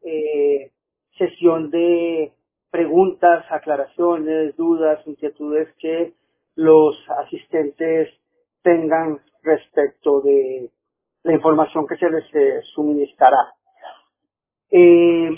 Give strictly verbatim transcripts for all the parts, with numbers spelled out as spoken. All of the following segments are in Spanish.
eh, sesión de preguntas, aclaraciones, dudas, inquietudes que los asistentes tengan respecto de la información que se les eh, suministrará. Eh,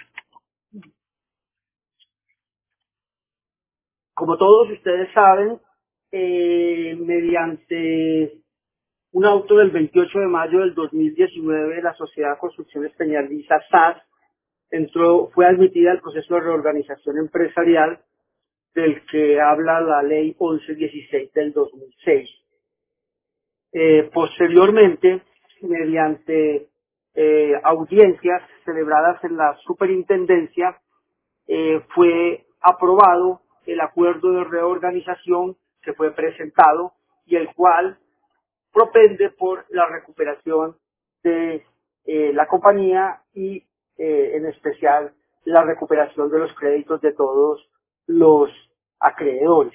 como todos ustedes saben, eh, mediante un auto del veintiocho de mayo del dos mil diecinueve, la Sociedad Construcciones Peñaliza S A S entró, fue admitida al proceso de reorganización empresarial del que habla la Ley once dieciséis del dos mil seis. Eh, posteriormente, mediante eh, audiencias celebradas en la superintendencia, eh, fue aprobado el acuerdo de reorganización que fue presentado y el cual propende por la recuperación de eh, la compañía y eh, en especial la recuperación de los créditos de todos los acreedores.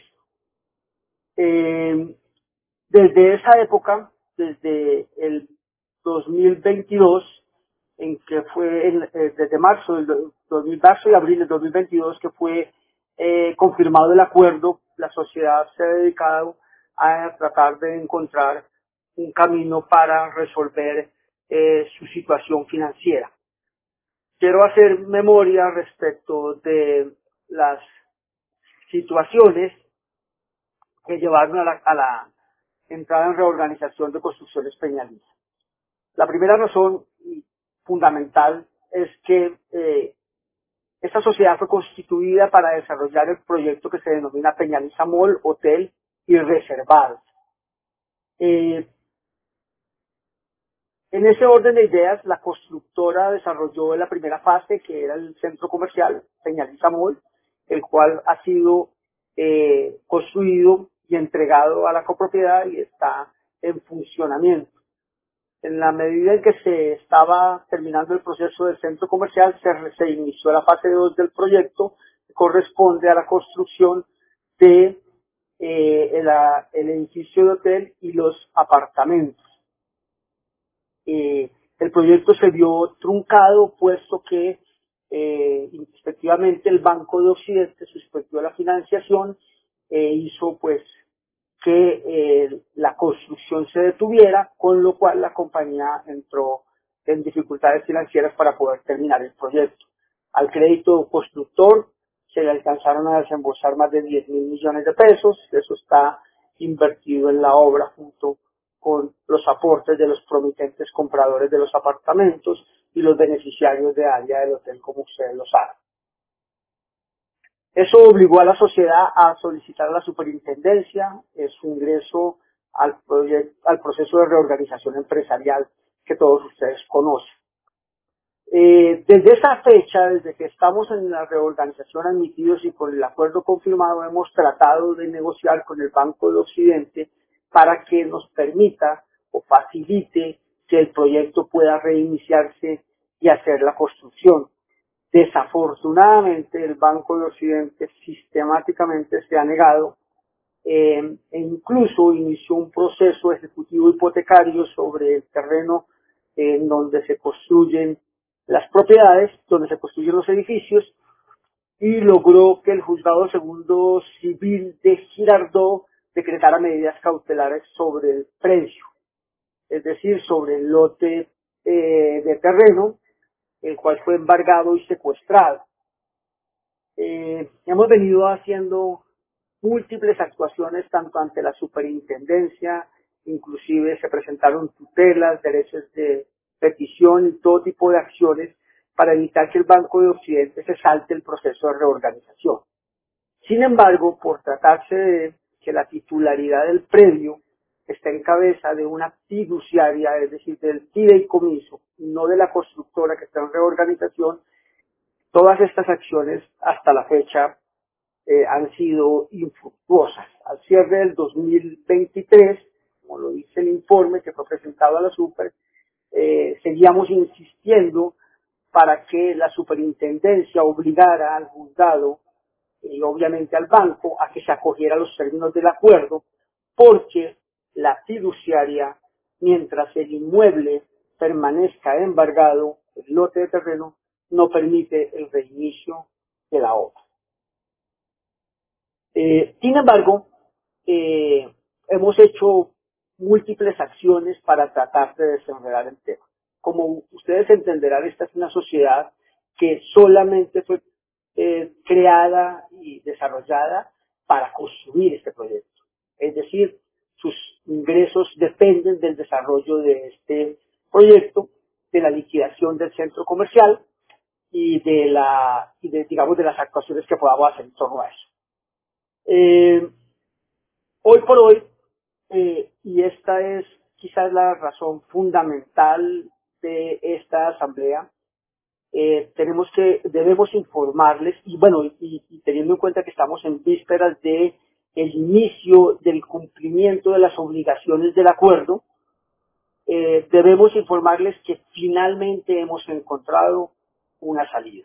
Eh, desde esa época, desde el dos mil veintidós, en que fue el, eh, desde marzo del dos mil, marzo y abril del dos mil veintidós, que fue eh, confirmado el acuerdo, la sociedad se ha dedicado a tratar de encontrar un camino para resolver eh, su situación financiera. Quiero hacer memoria respecto de las situaciones que llevaron a la, a la entrada en reorganización de Construcciones Peñaliza. La primera razón fundamental es que eh, esta sociedad fue constituida para desarrollar el proyecto que se denomina Peñaliza Mall, Hotel y Reservados. Eh, en ese orden de ideas, la constructora desarrolló la primera fase, que era el centro comercial Peñaliza Mall, el cual ha sido eh, construido y entregado a la copropiedad y está en funcionamiento. En la medida en que se estaba terminando el proceso del centro comercial, se, se inició la fase dos del proyecto, que corresponde a la construcción de eh, el, el edificio de hotel y los apartamentos. Eh, el proyecto se vio truncado, puesto que eh, respectivamente el Banco de Occidente suspendió la financiación e hizo pues que eh, la construcción se detuviera, con lo cual la compañía entró en dificultades financieras para poder terminar el proyecto. Al crédito constructor se le alcanzaron a desembolsar más de diez mil millones de pesos, eso está invertido en la obra junto con los aportes de los promitentes compradores de los apartamentos y los beneficiarios de área del hotel, como ustedes lo saben. Eso obligó a la sociedad a solicitar a la superintendencia eh, su ingreso al, al proceso de reorganización empresarial que todos ustedes conocen. Eh, desde esa fecha, desde que estamos en la reorganización admitidos y con el acuerdo confirmado, hemos tratado de negociar con el Banco de Occidente para que nos permita o facilite que el proyecto pueda reiniciarse y hacer la construcción. Desafortunadamente, el Banco de Occidente sistemáticamente se ha negado eh, e incluso inició un proceso ejecutivo hipotecario sobre el terreno en donde se construyen las propiedades, donde se construyen los edificios, y logró que el Juzgado Segundo Civil de Girardot decretara medidas cautelares sobre el precio, es decir, sobre el lote eh, de terreno, el cual fue embargado y secuestrado. Eh, hemos venido haciendo múltiples actuaciones tanto ante la superintendencia, inclusive se presentaron tutelas, derechos de petición y todo tipo de acciones para evitar que el Banco de Occidente se salte el proceso de reorganización. Sin embargo, por tratarse de que la titularidad del predio está en cabeza de una fiduciaria, es decir, del fideicomiso, no de la constructora que está en reorganización, todas estas acciones hasta la fecha eh, han sido infructuosas. Al cierre del dos mil veintitrés, como lo dice el informe que fue presentado a la Super, eh, seguíamos insistiendo para que la superintendencia obligara al juzgado y obviamente al banco a que se acogiera a los términos del acuerdo, porque la fiduciaria, mientras el inmueble permanezca embargado, el lote de terreno, no permite el reinicio de la obra. Eh, sin embargo, eh, hemos hecho múltiples acciones para tratar de desenredar el tema. Como ustedes entenderán, esta es una sociedad que solamente fue eh, creada y desarrollada para construir este proyecto. Es decir, sus ingresos dependen del desarrollo de este proyecto, de la liquidación del centro comercial y de la, y de, digamos, de las actuaciones que podamos hacer en torno a eso. Eh, hoy por hoy, eh, y esta es quizás la razón fundamental de esta asamblea, eh, tenemos que, debemos informarles, y bueno, y, y teniendo en cuenta que estamos en vísperas de el inicio del cumplimiento de las obligaciones del acuerdo, eh, debemos informarles que finalmente hemos encontrado una salida.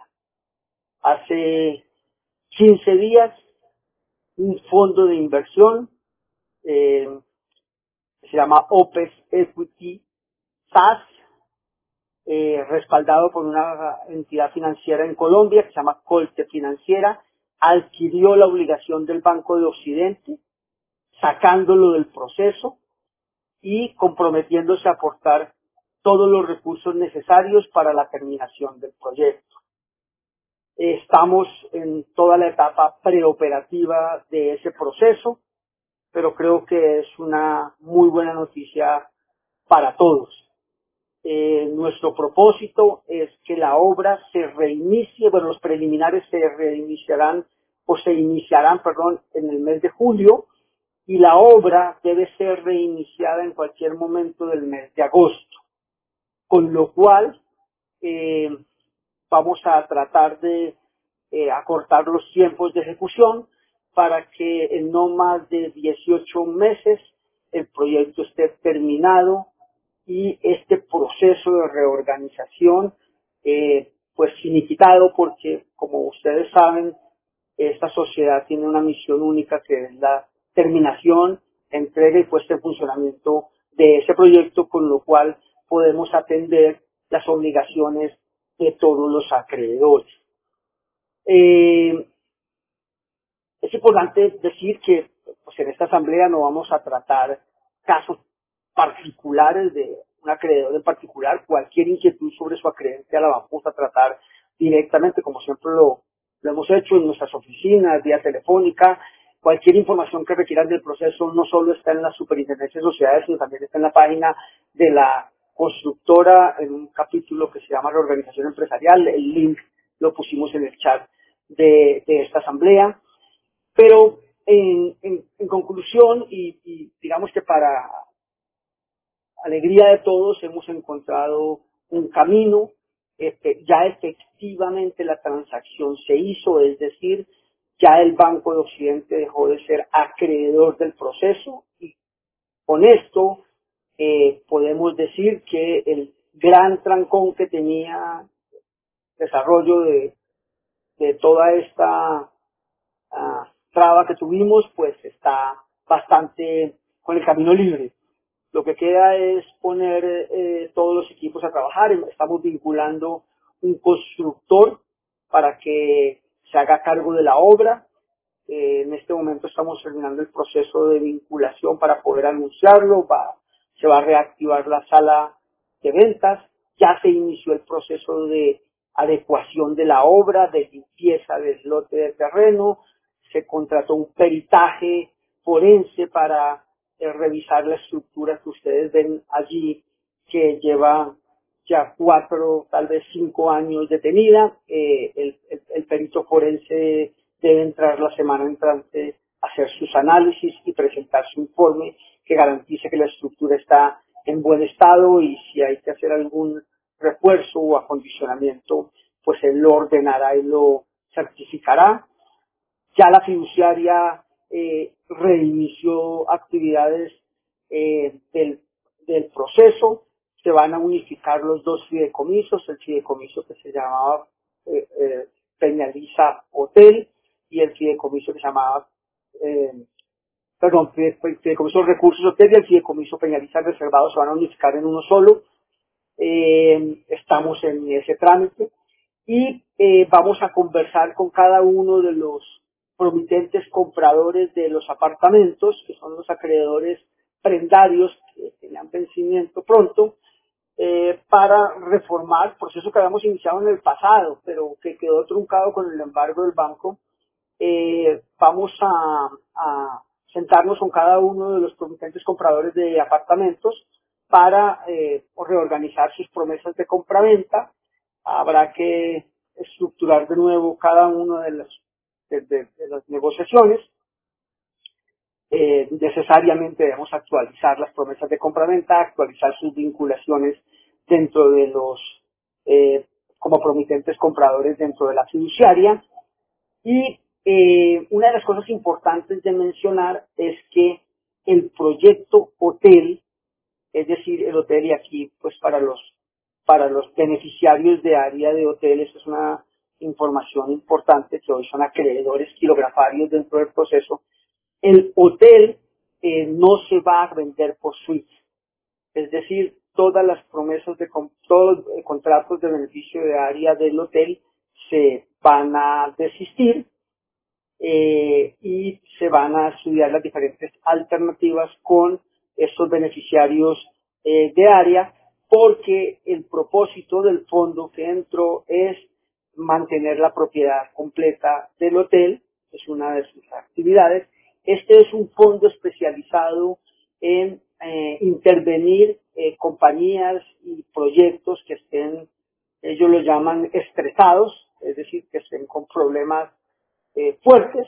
Hace quince días, un fondo de inversión eh, se llama OPES Equity S A S, eh, respaldado por una entidad financiera en Colombia que se llama Colte Financiera, adquirió la obligación del Banco de Occidente, sacándolo del proceso y comprometiéndose a aportar todos los recursos necesarios para la terminación del proyecto. Estamos en toda la etapa preoperativa de ese proceso, pero creo que es una muy buena noticia para todos. Eh, nuestro propósito es que la obra se reinicie, bueno, los preliminares se reiniciarán o se iniciarán, perdón, en el mes de julio, y la obra debe ser reiniciada en cualquier momento del mes de agosto, con lo cual eh, vamos a tratar de eh, acortar los tiempos de ejecución para que en no más de dieciocho meses el proyecto esté terminado y este proceso de reorganización eh, pues finiquitado, porque como ustedes saben, esta sociedad tiene una misión única que es la terminación, entrega y puesta en funcionamiento de ese proyecto, con lo cual podemos atender las obligaciones de todos los acreedores. Eh, es importante decir que pues, en esta asamblea no vamos a tratar casos particulares de un acreedor en particular. Cualquier inquietud sobre su acreencia la vamos a tratar directamente, como siempre lo, lo hemos hecho en nuestras oficinas, vía telefónica. Cualquier información que requieran del proceso no solo está en la Superintendencia de Sociedades, sino también está en la página de la constructora, en un capítulo que se llama Reorganización Empresarial. El link lo pusimos en el chat de, de esta asamblea. Pero en, en, en conclusión, y, y digamos que para alegría de todos, hemos encontrado un camino. Este, ya efectivamente la transacción se hizo, es decir, ya el Banco de Occidente dejó de ser acreedor del proceso, y con esto eh, podemos decir que el gran trancón que tenía desarrollo de, de toda esta uh, traba que tuvimos, pues está bastante con el camino libre. Lo que queda es poner eh, todos los equipos a trabajar. Estamos vinculando un constructor para que se haga cargo de la obra. Eh, en este momento estamos terminando el proceso de vinculación para poder anunciarlo. Va, se va a reactivar la sala de ventas. Ya se inició el proceso de adecuación de la obra, de limpieza del lote de terreno. Se contrató un peritaje forense para eh, revisar la estructura que ustedes ven allí, que lleva ya cuatro, tal vez cinco años detenida. Eh, el, el, el perito forense debe entrar la semana entrante a hacer sus análisis y presentar su informe que garantice que la estructura está en buen estado, y si hay que hacer algún refuerzo o acondicionamiento, pues él lo ordenará y lo certificará. Ya la fiduciaria eh, reinició actividades eh, del, del proceso. Se van a unificar los dos fideicomisos, el fideicomiso que se llamaba eh, eh, Peñaliza Hotel y el fideicomiso que se llamaba, eh, perdón, el fideicomiso Recursos Hotel y el fideicomiso Peñaliza Reservado se van a unificar en uno solo. Eh, estamos en ese trámite. y eh, vamos a conversar con cada uno de los promitentes compradores de los apartamentos, que son los acreedores prendarios que tenían vencimiento pronto, eh, para reformar, proceso que habíamos iniciado en el pasado, pero que quedó truncado con el embargo del banco. Eh, vamos a, a sentarnos con cada uno de los promitentes compradores de apartamentos para eh, reorganizar sus promesas de compraventa. Habrá que estructurar de nuevo cada una de las, de, de- de las negociaciones. Eh, necesariamente debemos actualizar las promesas de compraventa, actualizar sus vinculaciones dentro de los, eh, como promitentes compradores dentro de la fiduciaria. Y eh, una de las cosas importantes de mencionar es que el proyecto hotel, es decir, el hotel, y aquí pues para los para los beneficiarios de área de hoteles es una información importante, que hoy son acreedores kilografarios dentro del proceso. El hotel eh, no se va a vender por suites, es decir, todas las promesas de com- todos los eh, contratos de beneficio de área del hotel se van a desistir, eh, y se van a estudiar las diferentes alternativas con estos beneficiarios eh, de área, porque el propósito del fondo que entró es mantener la propiedad completa del hotel, es una de sus actividades. Este es un fondo especializado en eh, intervenir eh, compañías y proyectos que estén, ellos lo llaman estresados, es decir, que estén con problemas eh, fuertes,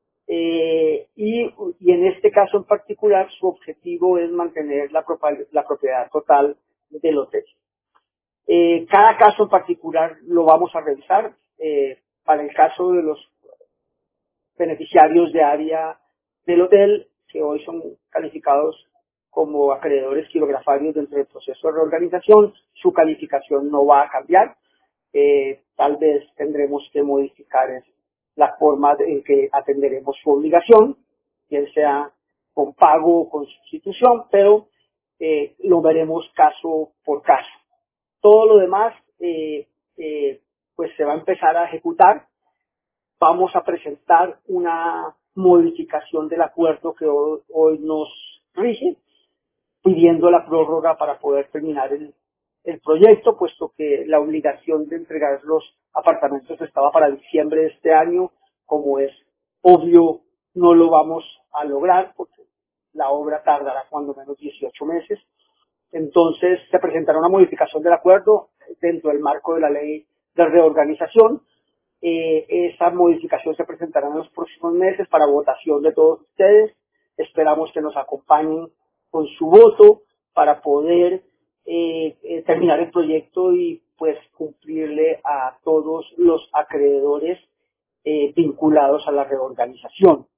eh, y, y en este caso en particular su objetivo es mantener la, propa- la propiedad total del hotel. Eh, cada caso en particular lo vamos a revisar. Eh, para el caso de los beneficiarios de área del hotel, que hoy son calificados como acreedores kilografarios dentro del proceso de reorganización, su calificación no va a cambiar. Eh, tal vez tendremos que modificar es la forma de- en que atenderemos su obligación, bien sea con pago o con sustitución, pero eh, lo veremos caso por caso. Todo lo demás eh, eh, pues se va a empezar a ejecutar. Vamos a presentar una modificación del acuerdo que hoy, hoy nos rige, pidiendo la prórroga para poder terminar el, el proyecto, puesto que la obligación de entregar los apartamentos estaba para diciembre de este año. Como es obvio, no lo vamos a lograr porque la obra tardará cuando menos dieciocho meses. Entonces se presentará una modificación del acuerdo dentro del marco de la ley de reorganización. Eh, esa modificación se presentará en los próximos meses para votación de todos ustedes. Esperamos que nos acompañen con su voto para poder eh, eh, terminar el proyecto y pues cumplirle a todos los acreedores eh, vinculados a la reorganización.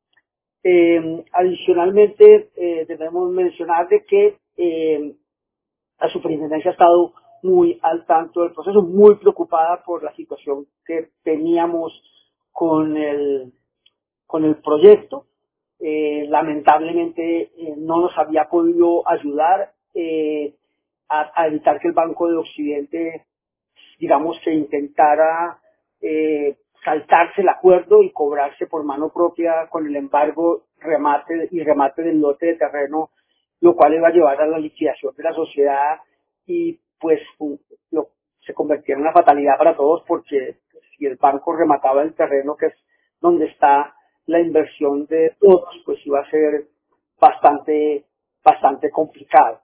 Eh, adicionalmente, eh, debemos mencionar de que eh, la superintendencia ha estado muy al tanto del proceso, muy preocupada por la situación que teníamos con el, con el proyecto. Eh, lamentablemente eh, no nos había podido ayudar eh, a, a evitar que el Banco de Occidente, digamos, que intentara eh, saltarse el acuerdo y cobrarse por mano propia con el embargo remate y remate del lote de terreno, lo cual iba a llevar a la liquidación de la sociedad y pues u- lo- se convertía en una fatalidad para todos, porque si el banco remataba el terreno, que es donde está la inversión de todos, pues iba a ser bastante, bastante complicado.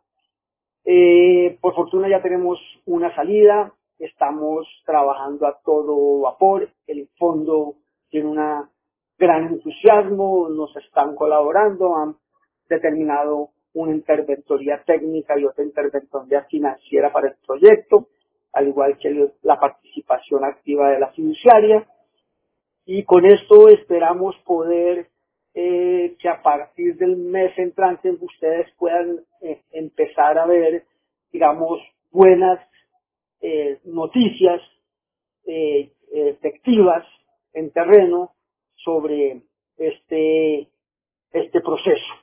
Eh, por fortuna ya tenemos una salida, estamos trabajando a todo vapor, el fondo tiene una gran entusiasmo, nos están colaborando, han determinado una interventoría técnica y otra interventoría financiera para el proyecto, al igual que la participación activa de la fiduciaria, y con esto esperamos poder eh, que a partir del mes entrante ustedes puedan eh, empezar a ver, digamos, buenas eh, noticias eh, efectivas en terreno sobre este, este proceso.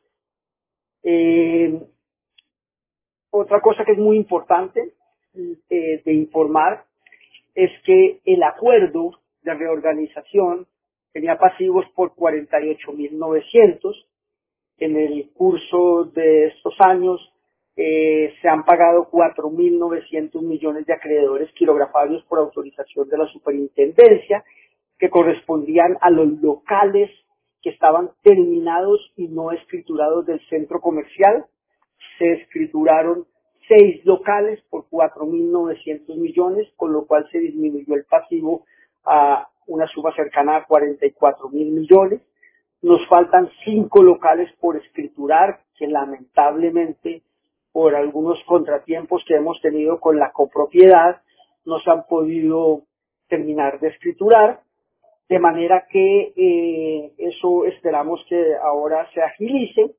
Eh, Otra cosa que es muy importante eh, de informar es que el acuerdo de reorganización tenía pasivos por cuarenta y ocho mil novecientos. En el curso de estos años eh, se han pagado cuatro mil novecientos millones de acreedores quirografados por autorización de la superintendencia, que correspondían a los locales que estaban terminados y no escriturados del centro comercial. Se escrituraron seis locales por cuatro mil novecientos millones, con lo cual se disminuyó el pasivo a una suma cercana a cuarenta y cuatro mil millones. Nos faltan cinco locales por escriturar, que lamentablemente, por algunos contratiempos que hemos tenido con la copropiedad, no se han podido terminar de escriturar, de manera que eh, eso esperamos que ahora se agilice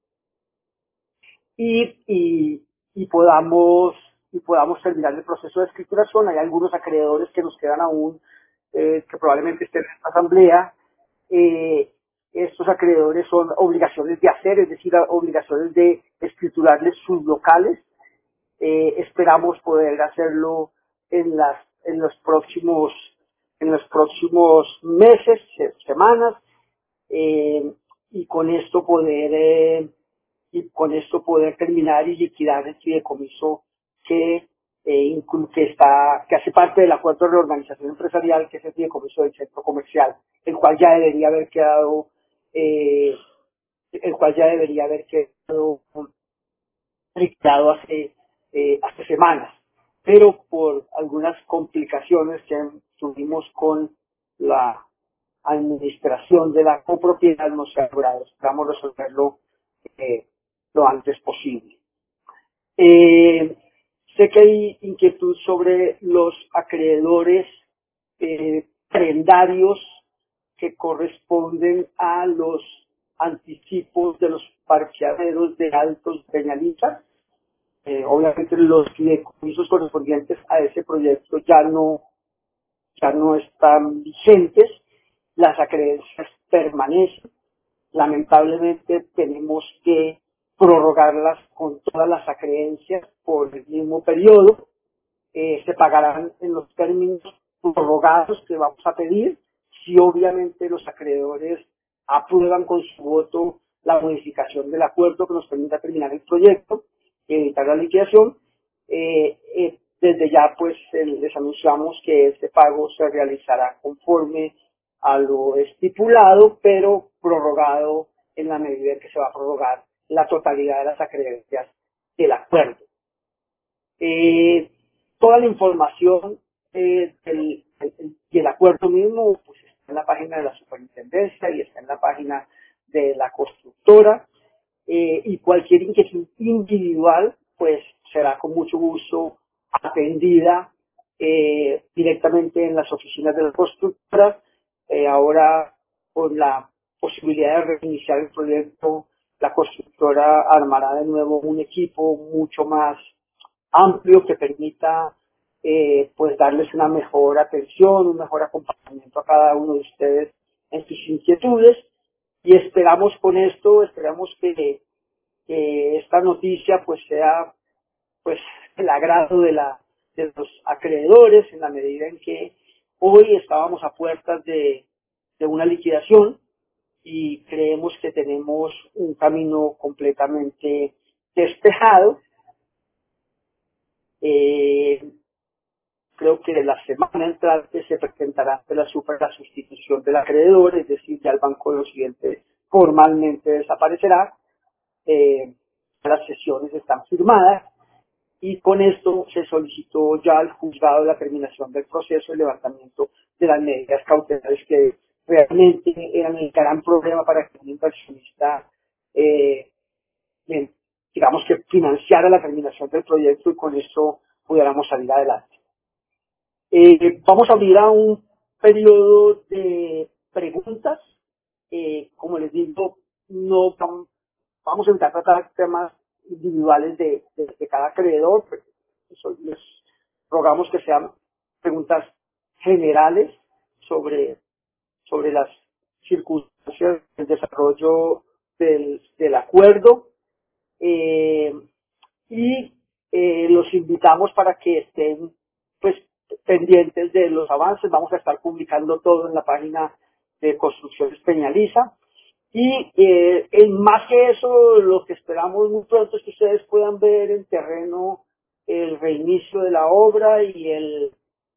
y, y, y podamos y podamos terminar el proceso de escrituración. Hay algunos acreedores que nos quedan aún, eh, que probablemente estén en la asamblea. Eh, estos acreedores son obligaciones de hacer, es decir, obligaciones de escriturarles sus locales. Eh, esperamos poder hacerlo en las en los próximos en los próximos meses, semanas, eh, y con esto poder eh, y con esto poder terminar y liquidar el fideicomiso que eh, que está que hace parte del acuerdo de reorganización empresarial, que es el fideicomiso del centro comercial, el cual ya debería haber quedado eh, el cual ya debería haber quedado liquidado hace eh, hace semanas, pero por algunas complicaciones que tuvimos con la administración de la copropiedad no se ha logrado. Esperamos resolverlo eh, lo antes posible. Eh, sé que hay inquietud sobre los acreedores eh, prendarios que corresponden a los anticipos de los parqueaderos de Altos Peñalitas. Eh, obviamente los fideicomisos correspondientes a ese proyecto ya no ya no están vigentes, las acreencias permanecen. Lamentablemente tenemos que prorrogarlas con todas las acreencias por el mismo periodo. Eh, se pagarán en los términos prorrogados que vamos a pedir, si obviamente los acreedores aprueban con su voto la modificación del acuerdo que nos permita terminar el proyecto y evitar la liquidación. Eh, eh, desde ya pues eh, les anunciamos que este pago se realizará conforme a lo estipulado, pero prorrogado en la medida en que se va a prorrogar la totalidad de las acreencias del acuerdo. Eh, toda la información eh, del, del, del acuerdo mismo pues está en la página de la superintendencia y está en la página de la constructora, eh, y cualquier inquietud individual pues será con mucho gusto atendida eh, directamente en las oficinas de la constructora. Eh, ahora, con la posibilidad de reiniciar el proyecto, la constructora armará de nuevo un equipo mucho más amplio que permita eh, pues darles una mejor atención, un mejor acompañamiento a cada uno de ustedes en sus inquietudes, y esperamos con esto, esperamos que, que esta noticia pues sea pues el agrado de la de los acreedores, en la medida en que hoy estábamos a puertas de, de una liquidación y creemos que tenemos un camino completamente despejado. Eh, Creo que la semana entrante se presentará ante la super la sustitución del acreedor, es decir, ya el Banco de Occidente formalmente desaparecerá. Eh, las sesiones están firmadas y con esto se solicitó ya al juzgado la terminación del proceso de levantamiento de las medidas cautelares que realmente eran el gran problema para que un inversionista eh, bien, digamos que financiara la terminación del proyecto y con esto pudiéramos salir adelante. Eh, vamos a abrir a un periodo de preguntas. Eh, como les digo, no vam- vamos a evitar tratar temas individuales de, de- de cada acreedor. Pues, eso les rogamos que sean preguntas generales sobre, sobre las circunstancias del desarrollo del, del acuerdo. Eh, y eh, los invitamos para que estén pues pendientes de los avances. Vamos a estar publicando todo en la página de Construcciones Peñaliza. Y eh, en más que eso, lo que esperamos muy pronto es que ustedes puedan ver en terreno el reinicio de la obra y el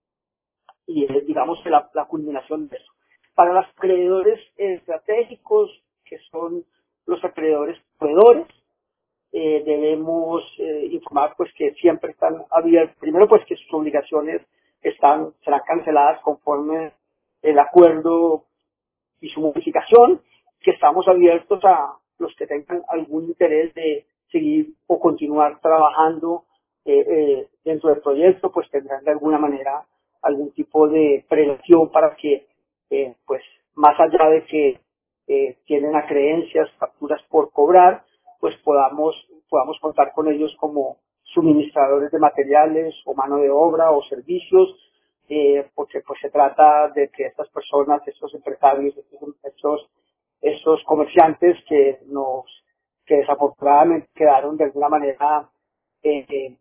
y eh, digamos que la, la culminación de eso. Para los acreedores estratégicos, que son los acreedores proveedores, eh, debemos eh, informar pues que siempre están abiertos, primero pues que sus obligaciones están serán canceladas conforme el acuerdo y su modificación, que estamos abiertos a los que tengan algún interés de seguir o continuar trabajando eh, eh, dentro del proyecto, pues tendrán de alguna manera algún tipo de prelación para que, eh, pues más allá de que eh, tienen acreencias, facturas por cobrar, pues podamos, podamos contar con ellos como suministradores de materiales o mano de obra o servicios, eh, porque pues se trata de que estas personas, estos empresarios, estos, estos, estos comerciantes que nos, que desafortunadamente quedaron de alguna manera eh, eh,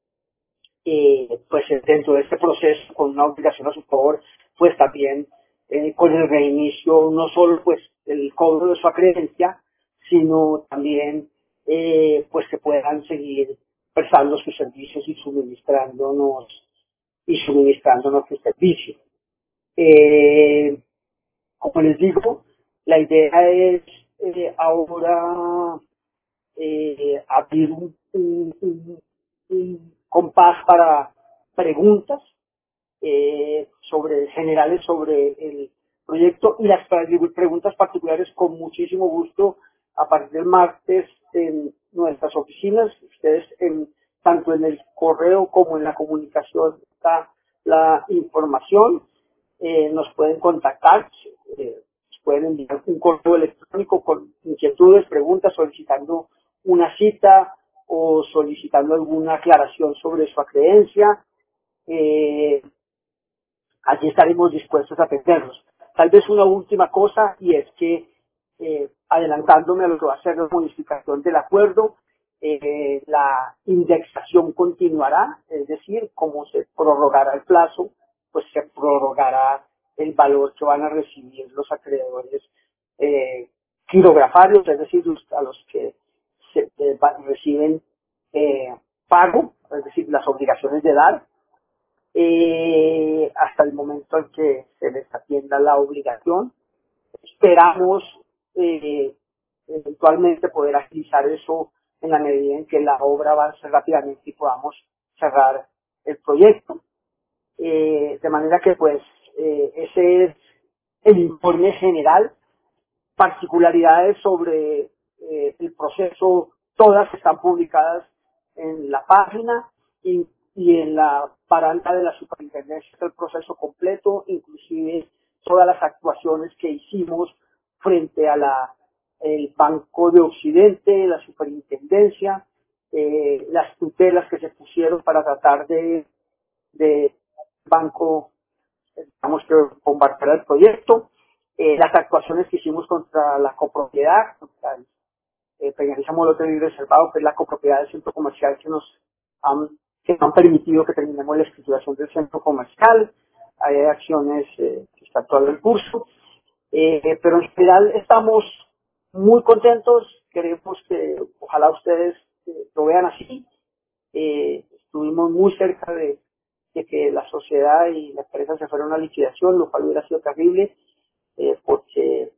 eh, pues dentro de este proceso con una obligación a su favor, pues también eh, con el reinicio no solo pues el cobro de su acreencia, sino también eh, pues que puedan seguir prestando sus servicios y suministrándonos y suministrándonos el servicio. Eh, como les digo, la idea es eh, ahora eh, abrir un, un, un, un compás para preguntas eh, sobre generales sobre el proyecto y las preguntas particulares con muchísimo gusto a partir del martes en nuestras oficinas. Ustedes en, tanto en el correo como en la comunicación está la información. Eh, nos pueden contactar, eh, nos pueden enviar un correo electrónico con inquietudes, preguntas, solicitando una cita o solicitando alguna aclaración sobre su creencia. Eh, allí estaremos dispuestos a atenderlos. Tal vez una última cosa, y es que, eh, adelantándome a lo que va a ser la modificación del acuerdo, eh, la indexación continuará, es decir, como se prorrogará el plazo, pues se prorrogará el valor que van a recibir los acreedores eh, quirografarios, es decir, los, a los que se, eh, reciben eh, pago, es decir, las obligaciones de dar, eh, hasta el momento en que se les atienda la obligación. Esperamos eh, eventualmente poder agilizar eso en la medida en que la obra avance rápidamente y podamos cerrar el proyecto. Eh, de manera que pues eh, ese es el informe general. Particularidades sobre eh, el proceso, todas están publicadas en la página y, y en la palanca de la superintendencia del proceso completo, inclusive todas las actuaciones que hicimos frente a la el Banco de Occidente, la superintendencia, eh, las tutelas que se pusieron para tratar de, de banco, digamos, que combatir el proyecto, eh, las actuaciones que hicimos contra la copropiedad, contra el eh, Peñaliza Molote y Reservado, que es la copropiedad del centro comercial que nos han, que nos han permitido que terminemos la escrituración del centro comercial. Hay acciones eh, que están todavía en curso, eh, pero en general estamos muy contentos. Queremos que ojalá ustedes eh, lo vean así. Eh, estuvimos muy cerca de, de que la sociedad y la empresa se fueran a una liquidación, lo cual hubiera sido terrible, eh, porque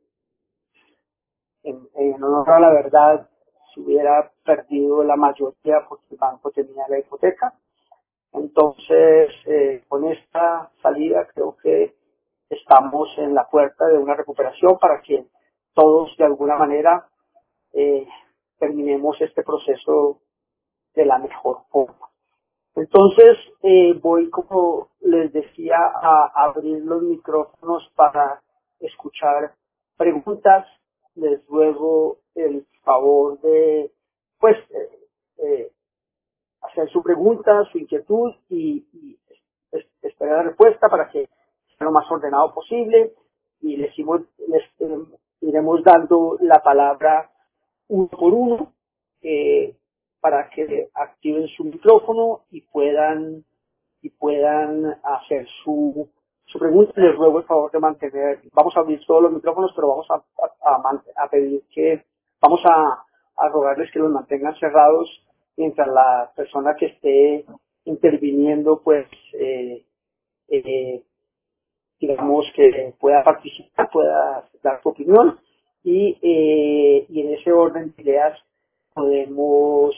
en, en honor a la verdad se hubiera perdido la mayoría porque el banco tenía la hipoteca. Entonces, eh, con esta salida creo que estamos en la puerta de una recuperación para que todos de alguna manera eh, terminemos este proceso de la mejor forma. Entonces, eh, voy, como les decía, a abrir los micrófonos para escuchar preguntas. Les ruego el favor de, pues, eh, eh, hacer su pregunta, su inquietud y, y es- esperar la respuesta para que sea lo más ordenado posible y les, iremos- les, eh, iremos dando la palabra uno por uno eh, para que activen su micrófono y puedan y puedan hacer su, su pregunta. Les ruego el favor de mantener, vamos a abrir todos los micrófonos, pero vamos a, a, a, a pedir que, vamos a, a rogarles que los mantengan cerrados mientras la persona que esté interviniendo, pues, eh, eh, digamos que pueda participar, pueda dar su opinión y, eh, y en ese orden de ideas podemos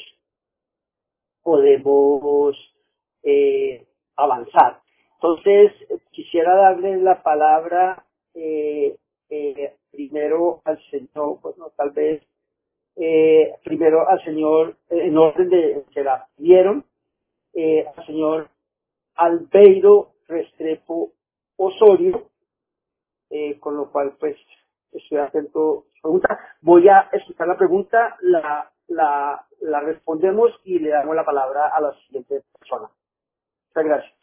podemos eh, avanzar. Entonces, quisiera darle la palabra eh, eh, primero al señor, bueno, tal vez eh, primero al señor, eh, en orden de que la pidieron, eh, al señor Albeiro Restrepo Osorio, eh, con lo cual pues estoy atento a su pregunta. Voy a escuchar la pregunta, la, la, la respondemos y le damos la palabra a la siguiente persona. Muchas gracias.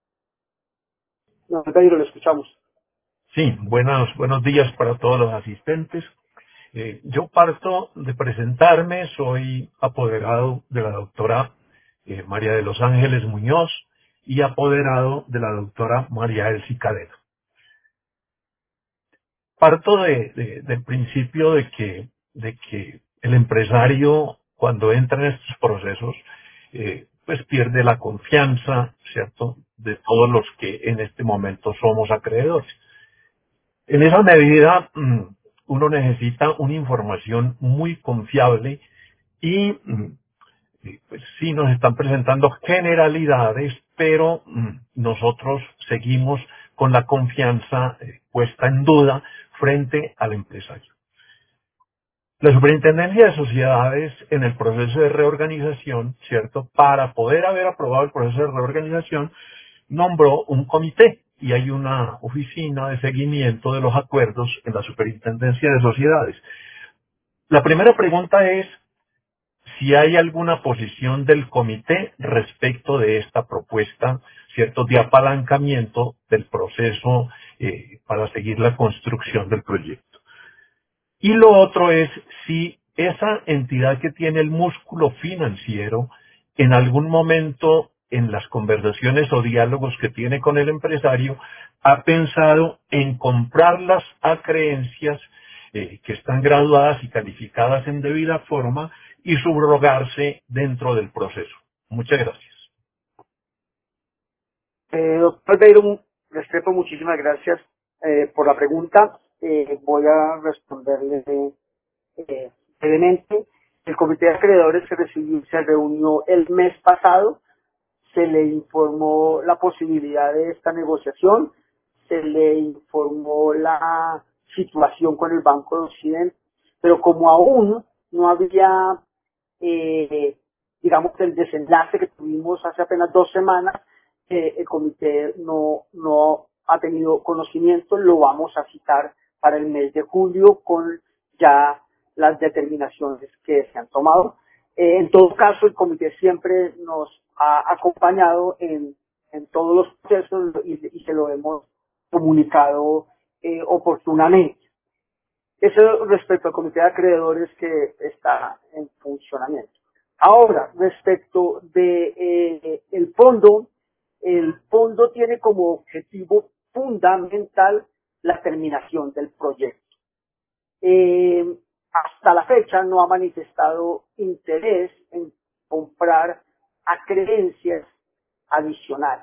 No, Pedro, lo escuchamos. Sí, buenos, buenos días para todos los asistentes. Eh, yo parto de presentarme, soy apoderado de la doctora eh, María de los Ángeles Muñoz y apoderado de la doctora María Elsie Cadena. Parto de, de- del principio de que, de que el empresario, cuando entra en estos procesos, eh, pues pierde la confianza, ¿cierto?, de todos los que en este momento somos acreedores. En esa medida, mm, uno necesita una información muy confiable y, mm, y, pues sí nos están presentando generalidades, pero mm, nosotros seguimos con la confianza eh, puesta en duda frente al empresario. La Superintendencia de Sociedades, en el proceso de reorganización, ¿cierto? Para poder haber aprobado el proceso de reorganización, nombró un comité y hay una oficina de seguimiento de los acuerdos en la Superintendencia de Sociedades. La primera pregunta es si hay alguna posición del comité respecto de esta propuesta, ¿cierto?, de apalancamiento del proceso eh, para seguir la construcción del proyecto. Y lo otro es si esa entidad que tiene el músculo financiero en algún momento en las conversaciones o diálogos que tiene con el empresario ha pensado en comprar las acreencias eh, que están graduadas y calificadas en debida forma y subrogarse dentro del proceso. Muchas gracias. Eh, doctor Albeiro Restrepo, muchísimas gracias eh, por la pregunta. Eh, voy a responderle eh, brevemente. El comité de acreedores se, recibió, se reunió el mes pasado. Se le informó la posibilidad de esta negociación, se le informó la situación con el Banco de Occidente, pero como aún no había, eh, digamos, el desenlace que tuvimos hace apenas dos semanas, eh, el comité no, no ha tenido conocimiento, lo vamos a citar para el mes de julio con ya las determinaciones que se han tomado. Eh, en todo caso, el comité siempre nos ha acompañado en, en todos los procesos y, y se lo hemos comunicado eh, oportunamente. Eso respecto al comité de acreedores que está en funcionamiento. Ahora, respecto de eh, el fondo, el fondo tiene como objetivo fundamental la terminación del proyecto. Eh, hasta la fecha no ha manifestado interés en comprar acreencias adicionales.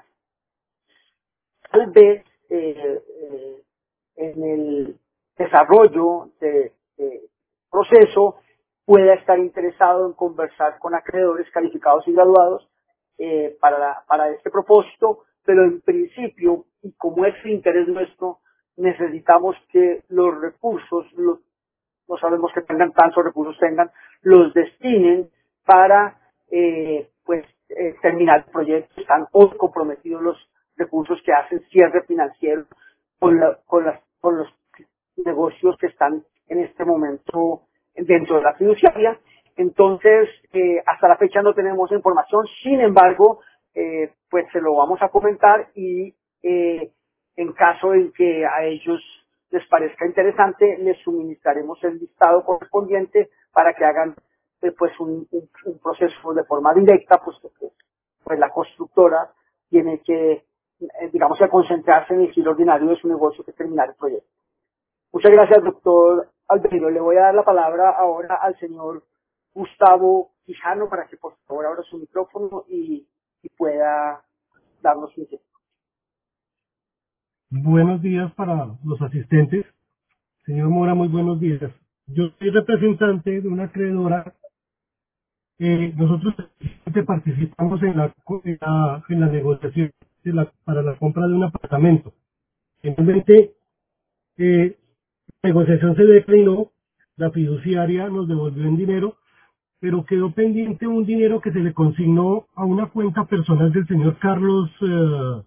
Tal vez eh, eh, en el desarrollo de, de proceso pueda estar interesado en conversar con acreedores calificados y graduados eh, para, para este propósito, pero en principio, y como es el interés nuestro, necesitamos que los recursos, los no sabemos que tengan tantos recursos tengan, los destinen para eh, pues eh, terminar el proyecto. Están hoy comprometidos los recursos que hacen cierre financiero con, la, con, las, con los negocios que están en este momento dentro de la fiduciaria. Entonces, eh, hasta la fecha no tenemos información, sin embargo, eh, pues se lo vamos a comentar y eh, en caso en que a ellos les parezca interesante, les suministraremos el listado correspondiente para que hagan eh, pues un, un, un proceso de forma directa, puesto que pues la constructora tiene que, eh, digamos, que concentrarse en el giro ordinario de su negocio, que es terminar el proyecto. Muchas gracias, doctor Albeiro. Le voy a dar la palabra ahora al señor Gustavo Quijano para que por favor abra su micrófono y, y pueda darnos un tiempo. Buenos días para los asistentes. Señor Mora, muy buenos días. Yo soy representante de una acreedora. Eh, nosotros participamos en la, en la, en la negociación de la, para la compra de un apartamento. Finalmente, eh, la negociación se declinó, la fiduciaria nos devolvió el dinero, pero quedó pendiente un dinero que se le consignó a una cuenta personal del señor Carlos, eh,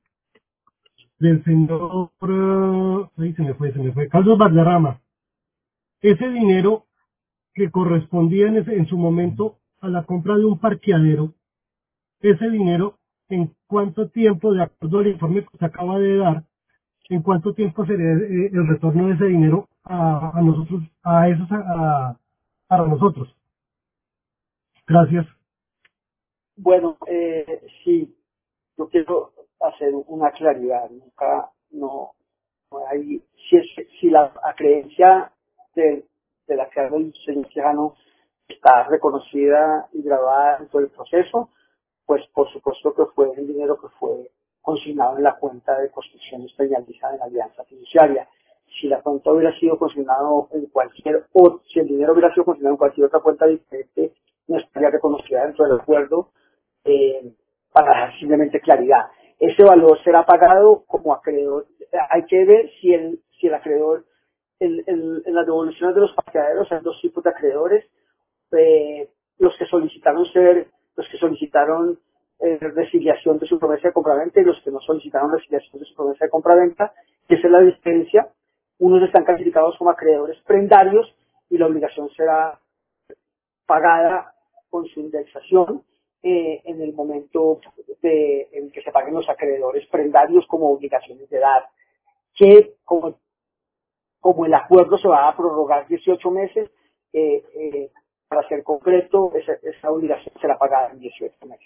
del señor, eh, ahí se me fue, se me fue, Carlos Valderrama. Ese dinero que correspondía en, ese, en su momento a la compra de un parqueadero, ese dinero, ¿en cuánto tiempo, de acuerdo al informe que se acaba de dar, en cuánto tiempo sería eh, el retorno de ese dinero a, a nosotros, a esos, a, a, para nosotros? Gracias. Bueno, eh, sí, yo quiero hacer una claridad. Nunca, no, no hay, si, es, si la creencia de, de la que habla el señor Quijano está reconocida y grabada en todo el proceso, pues por supuesto que fue el dinero que fue consignado en la cuenta de construcciones penalizadas en la alianza fiduciaria. Si la cuenta hubiera sido consignado en cualquier o si el dinero hubiera sido consignado en cualquier otra cuenta diferente, no estaría reconocida dentro del acuerdo, eh, para dar simplemente claridad. Ese valor será pagado como acreedor. Hay que ver si el si el acreedor, el, el, en las devoluciones de los parqueaderos hay dos tipos de acreedores. Eh, los que solicitaron ser, los que solicitaron eh, resiliación de su promesa de compraventa y los que no solicitaron resiliación de su promesa de compraventa, que esa es la diferencia. Unos están calificados como acreedores prendarios y la obligación será pagada con su indexación eh, en el momento de, en que se paguen los acreedores prendarios como obligaciones de edad, que como, como el acuerdo se va a prorrogar dieciocho meses, eh, eh, para ser concreto, esa, esa obligación será pagada en dieciocho meses.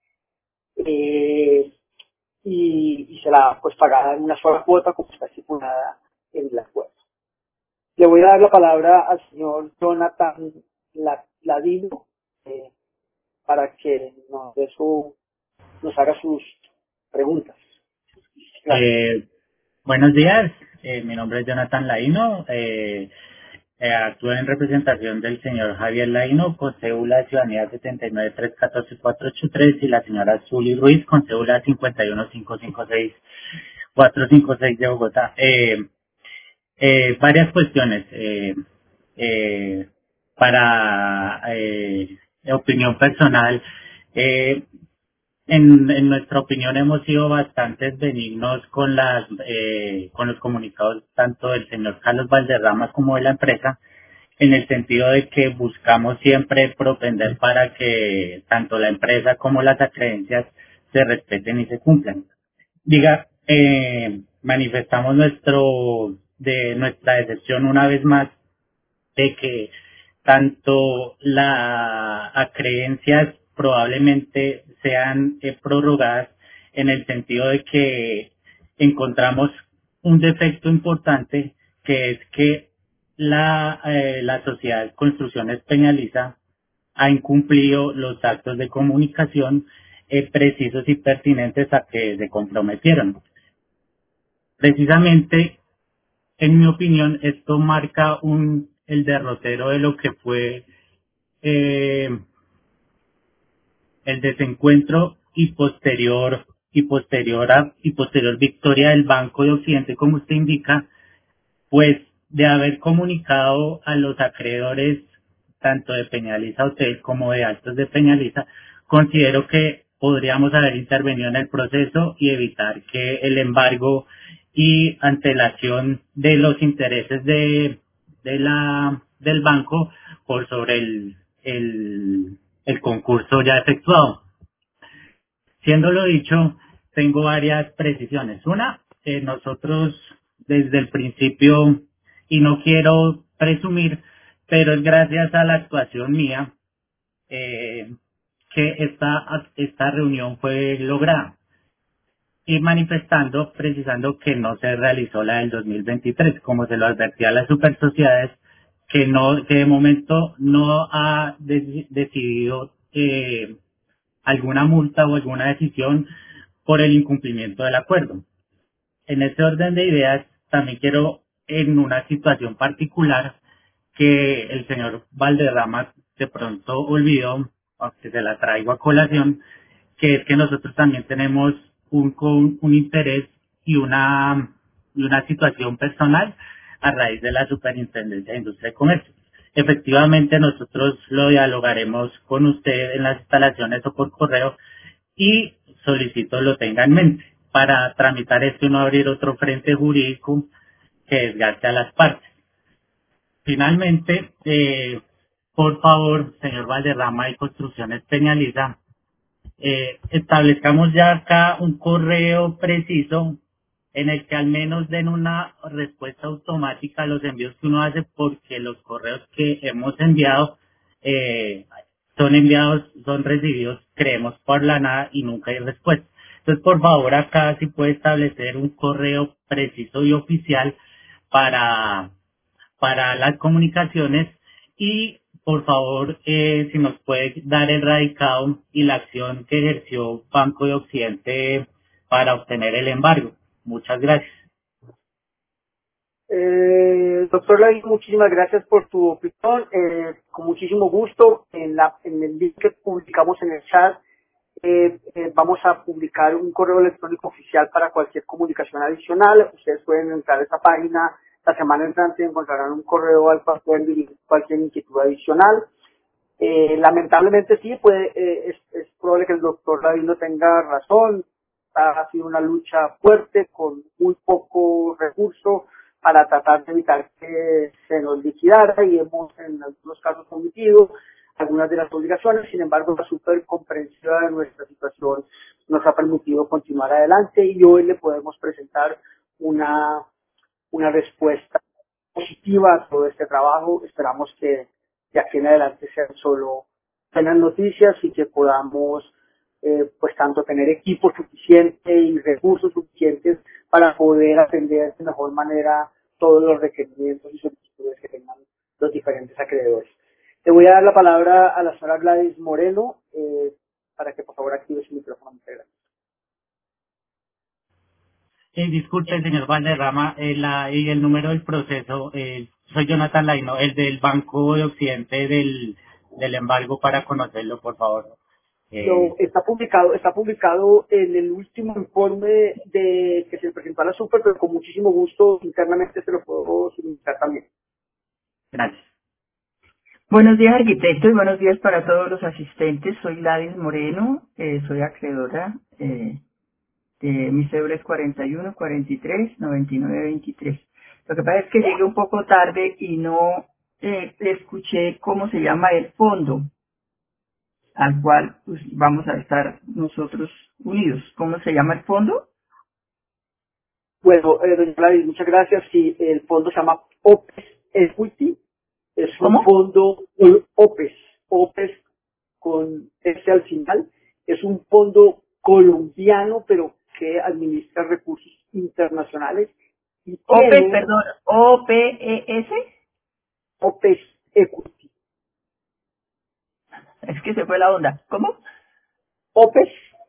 Eh, y, y será pues pagada en una sola cuota como está estipulada en el acuerdo. Le voy a dar la palabra al señor Jonathan Ladino eh, para que nos, dé su, nos haga sus preguntas. Eh, buenos días, eh, mi nombre es Jonathan Laino, eh, eh, actúo en representación del señor Javier Laino con cédula de ciudadanía setenta y nueve tres uno cuatro cuatro ocho tres y la señora Zuli Ruiz con cédula cincuenta y uno cinco cinco seis cuatro cinco seis de Bogotá. Eh, eh, varias cuestiones eh, eh, para eh, opinión personal. Eh, En, en nuestra opinión hemos sido bastante benignos con las eh, con los comunicados tanto del señor Carlos Valderrama como de la empresa, en el sentido de que buscamos siempre propender para que tanto la empresa como las acreencias se respeten y se cumplan. Diga, eh, manifestamos nuestro de nuestra decepción una vez más de que tanto las acreencias probablemente sean eh, prorrogadas, en el sentido de que encontramos un defecto importante, que es que la, eh, la sociedad Construcciones Peñaliza ha incumplido los actos de comunicación eh, precisos y pertinentes a que se comprometieron. Precisamente, en mi opinión, esto marca un el derrotero de lo que fue eh, el desencuentro y posterior y posterior a, y posterior victoria del Banco de Occidente, como usted indica, pues de haber comunicado a los acreedores tanto de Peñaliza Hotel como de Altos de Peñaliza. Considero que podríamos haber intervenido en el proceso y evitar que el embargo y antelación de los intereses de, de la del banco por sobre el, el, el concurso ya efectuado. Siendo lo dicho, tengo varias precisiones. Una, eh, nosotros desde el principio, y no quiero presumir, pero es gracias a la actuación mía eh, que esta, esta reunión fue lograda. y manifestando, precisando que no se realizó la del dos mil veintitrés, como se lo advertía a las supersociedades, que no, que de momento no ha de- decidido eh, alguna multa o alguna decisión por el incumplimiento del acuerdo. En este orden de ideas, también quiero, en una situación particular, que el señor Valderrama de pronto olvidó, aunque se la traigo a colación, que es que nosotros también tenemos un, con- un interés y una, y una situación personal a raíz de la Superintendencia de Industria y Comercio. Efectivamente, nosotros lo dialogaremos con usted en las instalaciones o por correo y solicito lo tenga en mente para tramitar esto y no abrir otro frente jurídico que desgaste a las partes. Finalmente, eh, por favor, señor Valderrama y Construcciones Peñaliza, eh, establezcamos ya acá un correo preciso en el que al menos den una respuesta automática a los envíos que uno hace, porque los correos que hemos enviado eh, son enviados, son recibidos, creemos, por la nada y nunca hay respuesta. Entonces, por favor, acá sí puede establecer un correo preciso y oficial para para las comunicaciones y por favor eh, si nos puede dar el radicado y la acción que ejerció Banco de Occidente para obtener el embargo. Muchas gracias. Eh, doctor Lavín, muchísimas gracias por tu opinión. Eh, con muchísimo gusto, en, la, en el link que publicamos en el chat, eh, eh, vamos a publicar un correo electrónico oficial para cualquier comunicación adicional. Ustedes pueden entrar a esta página la semana entrante y encontrarán un correo al cual pueden dirigir cualquier inquietud adicional. Eh, lamentablemente sí, puede, eh, es, es probable que el doctor Lavín no tenga razón. Ha sido una lucha fuerte con muy poco recurso para tratar de evitar que se nos liquidara y hemos en algunos casos omitido algunas de las obligaciones. Sin embargo, la súper comprensiva de nuestra situación nos ha permitido continuar adelante y hoy le podemos presentar una, una respuesta positiva a todo este trabajo. Esperamos que de aquí en adelante sean solo buenas noticias y que podamos eh, pues tanto tener equipo suficiente y recursos suficientes para poder atender de mejor manera todos los requerimientos y solicitudes que tengan los diferentes acreedores. Le voy a dar la palabra a la señora Gladys Moreno eh, para que por favor active su micrófono. Muchas gracias. Eh, disculpe, señor Valderrama, eh, la, y el número del proceso, eh, soy Jonathan Laino, el del Banco de Occidente del, del embargo, para conocerlo, por favor. Lo, Eh, está publicado, está publicado en el último informe de que se le presentó a la Super, pero con muchísimo gusto internamente se lo puedo suministrar también. gracias. Buenos días, arquitecto, y buenos días para todos los asistentes. Soy Gladys Moreno, eh, soy acreedora. Eh, de mi cédula es cuarenta y uno, cuarenta y tres, noventa y nueve, veintitrés. Lo que pasa es que llegué un poco tarde y no eh, escuché cómo se llama el fondo al cual pues, vamos a estar nosotros unidos. ¿Cómo se llama el fondo? Bueno, eh, doña Gladys, muchas gracias. Sí, el fondo se llama OPES Equity. Es un ¿Cómo? fondo, un OPES, OPES con S al final. Es un fondo colombiano, pero que administra recursos internacionales y O P, tiene perdón, O P E S. OPES Equity. Es que se fue la onda. ¿Cómo? OPES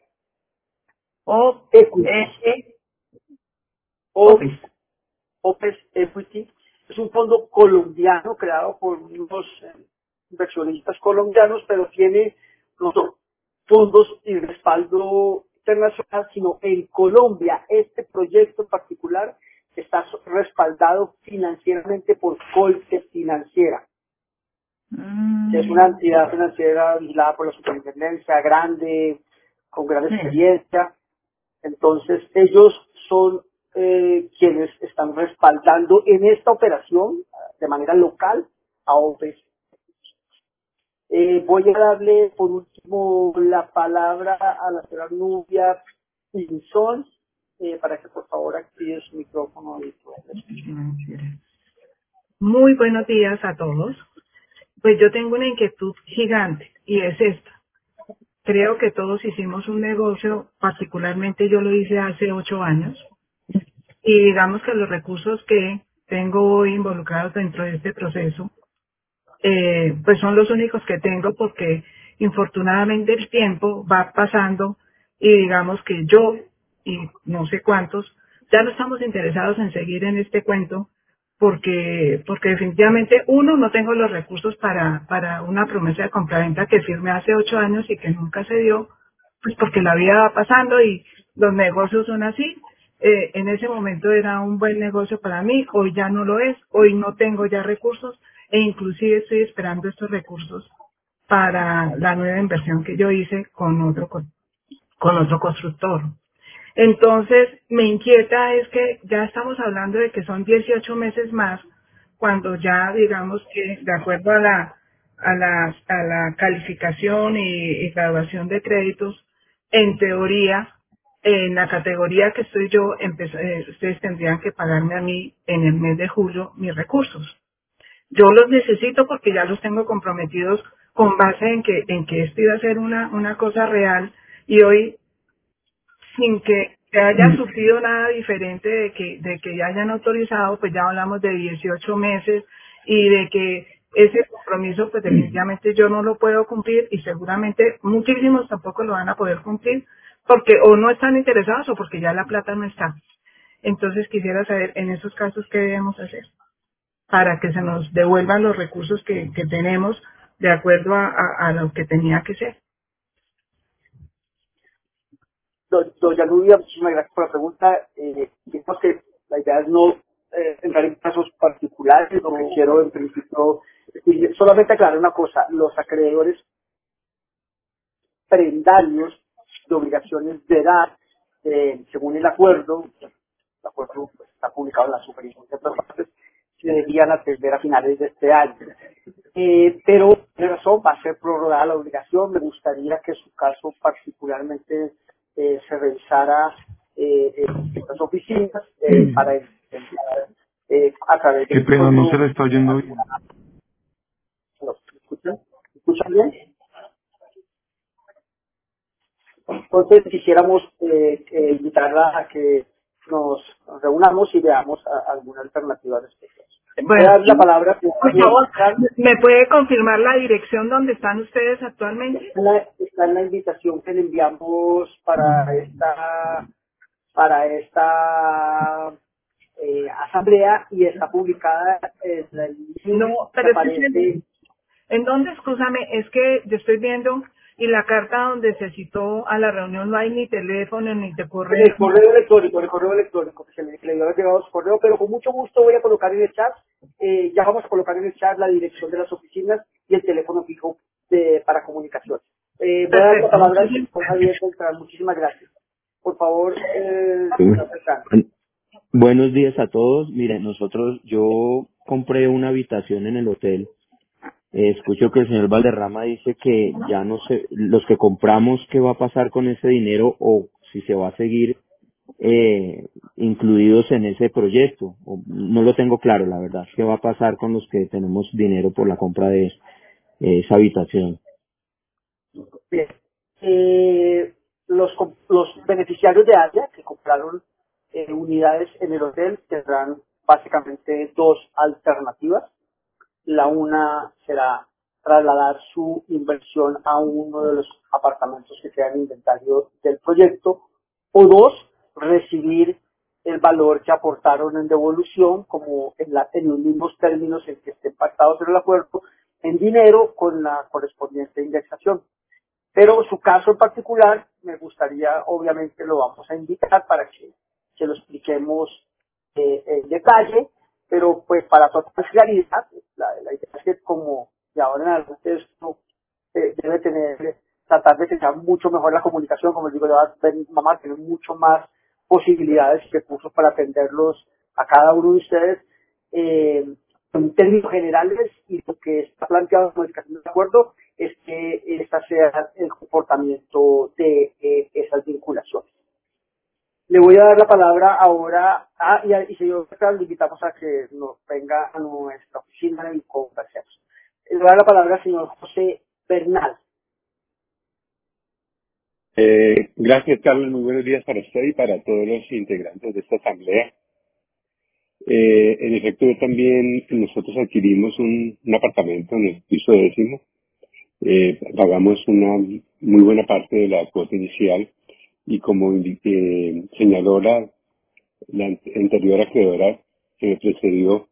O Equity. S, O- OPES. OPES Equity es un fondo colombiano creado por unos eh, inversionistas colombianos, pero tiene no solo fondos y respaldo internacional, sino en Colombia este proyecto en particular está so- respaldado financieramente por Colce Financiera. Es una Mm, entidad financiera vigilada por la superintendencia, grande, con gran sí. experiencia. Entonces, ellos son eh, quienes están respaldando en esta operación de manera local a OPES. Eh, voy a darle por último la palabra a la señora Nubia Pinzón eh, para que por favor active su micrófono y pueda escuchar. Financiera. Muy buenos días a todos. Pues yo tengo una inquietud gigante y es esta. creo que todos hicimos un negocio, particularmente yo lo hice hace ocho años, y digamos que los recursos que tengo hoy involucrados dentro de este proceso, eh, pues son los únicos que tengo porque infortunadamente el tiempo va pasando y digamos que yo y no sé cuántos ya no estamos interesados en seguir en este cuento porque porque definitivamente uno no tengo los recursos para para una promesa de compraventa que firmé hace ocho años y que nunca se dio, pues porque la vida va pasando y los negocios son así. Eh, en ese momento era un buen negocio para mí, hoy ya no lo es, hoy no tengo ya recursos e inclusive estoy esperando estos recursos para la nueva inversión que yo hice con otro con, con otro constructor. Entonces, me inquieta es que ya estamos hablando de que son dieciocho meses más, cuando ya digamos que de acuerdo a la a la, a la calificación y, y graduación de créditos, en teoría, en la categoría que estoy yo, empez- eh, ustedes tendrían que pagarme a mí en el mes de julio mis recursos. Yo los necesito porque ya los tengo comprometidos con base en que en que esto iba a ser una una cosa real y hoy sin que se haya sufrido nada diferente de que de que ya hayan autorizado, pues ya hablamos de dieciocho meses y de que ese compromiso pues definitivamente yo no lo puedo cumplir y seguramente muchísimos tampoco lo van a poder cumplir porque o no están interesados o porque ya la plata no está. Entonces quisiera saber en esos casos qué debemos hacer para que se nos devuelvan los recursos que, que tenemos de acuerdo a, a, a lo que tenía que ser. Do- Doña Nubia, muchísimas gracias por la pregunta. Eh, digamos que la idea es no eh, entrar en casos particulares, lo que quiero en principio y solamente aclarar una cosa, los acreedores prendarios de obligaciones de edad, eh, según el acuerdo, el acuerdo pues, está publicado en la superintendencia de partes, se deberían atender a finales de este año. Eh, pero, de razón, va a ser prorrogada la obligación. Me gustaría que su caso particularmente eh, se revisara eh, en estas oficinas eh, para intentar eh, a través de... Qué pena, no se le está oyendo bien. ¿Me escuchan? ¿Me escuchan bien? Entonces quisiéramos eh, eh, invitarla a que nos reunamos y veamos a, alguna alternativa respecto a eso. Voy a Bueno, dar la palabra por favor, ¿me puede confirmar la dirección donde están ustedes actualmente? está en la, está en la invitación que le enviamos para esta para esta eh, asamblea y está publicada en el link No, que pero es aparece. que, ¿en dónde, escúchame? Es que yo estoy viendo y la carta donde se citó a la reunión no hay ni teléfono ni de En el correo. correo electrónico, en el correo electrónico, que se le, que le dio llegado su correo, pero con mucho gusto voy a colocar en el chat, eh, ya vamos a colocar en el chat la dirección de las oficinas y el teléfono fijo de, para comunicación. Eh, voy a dar la Perfecto, palabra al muchísimas señor gracias. Javier Beltrán, muchísimas gracias. Por favor, eh, señor Beltrán. Buenos días a todos. Miren, nosotros, yo compré una habitación en el hotel. Eh, escucho que el señor Valderrama dice que ya no sé, los que compramos, qué va a pasar con ese dinero o si se va a seguir eh, incluidos en ese proyecto. O, no lo tengo claro, la verdad. ¿Qué va a pasar con los que tenemos dinero por la compra de eh, esa habitación? Bien. Eh, los, com- los beneficiarios de ASIA que compraron eh, unidades en el hotel tendrán básicamente dos alternativas. La una será trasladar su inversión a uno de los apartamentos que quedan en inventario del proyecto, o dos, recibir el valor que aportaron en devolución, como en, la, en los mismos términos en que estén pactados en el acuerdo, en dinero con la correspondiente indexación. Pero su caso en particular, me gustaría, obviamente lo vamos a invitar para que se lo expliquemos eh, en detalle, pero pues para total claridad, la, la idea es que como de ahora en adelante esto eh, debe tener, tratar de que sea mucho mejor la comunicación, como les digo, le va a ver, mamá, tener mucho más posibilidades y recursos para atenderlos a cada uno de ustedes. Eh, en términos generales, y lo que está planteado en la modificación del acuerdo es que esta sea el comportamiento de eh, esas vinculaciones. Le voy a dar la palabra ahora a, y, a, y señor, le invitamos a que nos venga a nuestra oficina y conversemos. Le voy a dar la palabra al señor José Bernal. Eh, gracias, Carlos. Muy buenos días para usted y para todos los integrantes de esta asamblea. Eh, en efecto, yo también nosotros adquirimos un, un apartamento en el piso décimo. Eh, pagamos una muy buena parte de la cuota inicial y como eh, señaló la, la anterior acreedora que me precedió,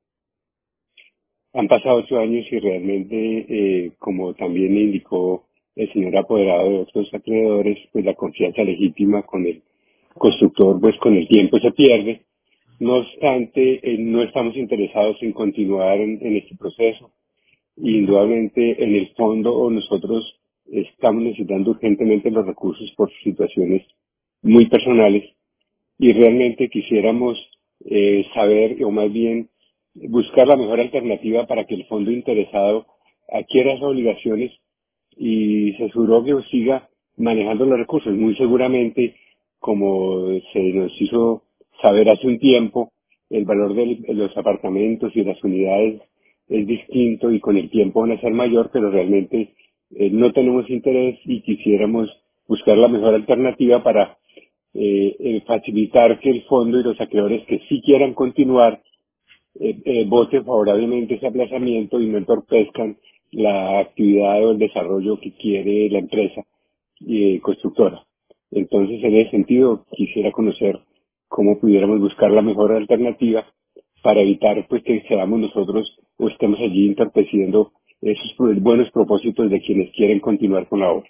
han pasado ocho años y realmente, eh, como también indicó el señor apoderado de otros acreedores, pues la confianza legítima con el constructor, pues con el tiempo se pierde. No obstante, eh, no estamos interesados en continuar en, en este proceso. Indudablemente, en el fondo, nosotros estamos necesitando urgentemente los recursos por situaciones muy personales y realmente quisiéramos eh, saber, o más bien buscar la mejor alternativa para que el fondo interesado adquiera esas obligaciones y se aseguró que siga manejando los recursos. Muy seguramente, como se nos hizo saber hace un tiempo, el valor del- de los apartamentos y las unidades es distinto y con el tiempo van a ser mayor, pero realmente eh, no tenemos interés y quisiéramos buscar la mejor alternativa para eh, eh, facilitar que el fondo y los acreedores que sí quieran continuar eh, eh, voten favorablemente ese aplazamiento y no entorpezcan la actividad o el desarrollo que quiere la empresa eh, constructora. Entonces, en ese sentido, quisiera conocer cómo pudiéramos buscar la mejor alternativa para evitar pues que seamos nosotros o estemos allí entorpeciendo esos pro- buenos propósitos de quienes quieren continuar con la obra.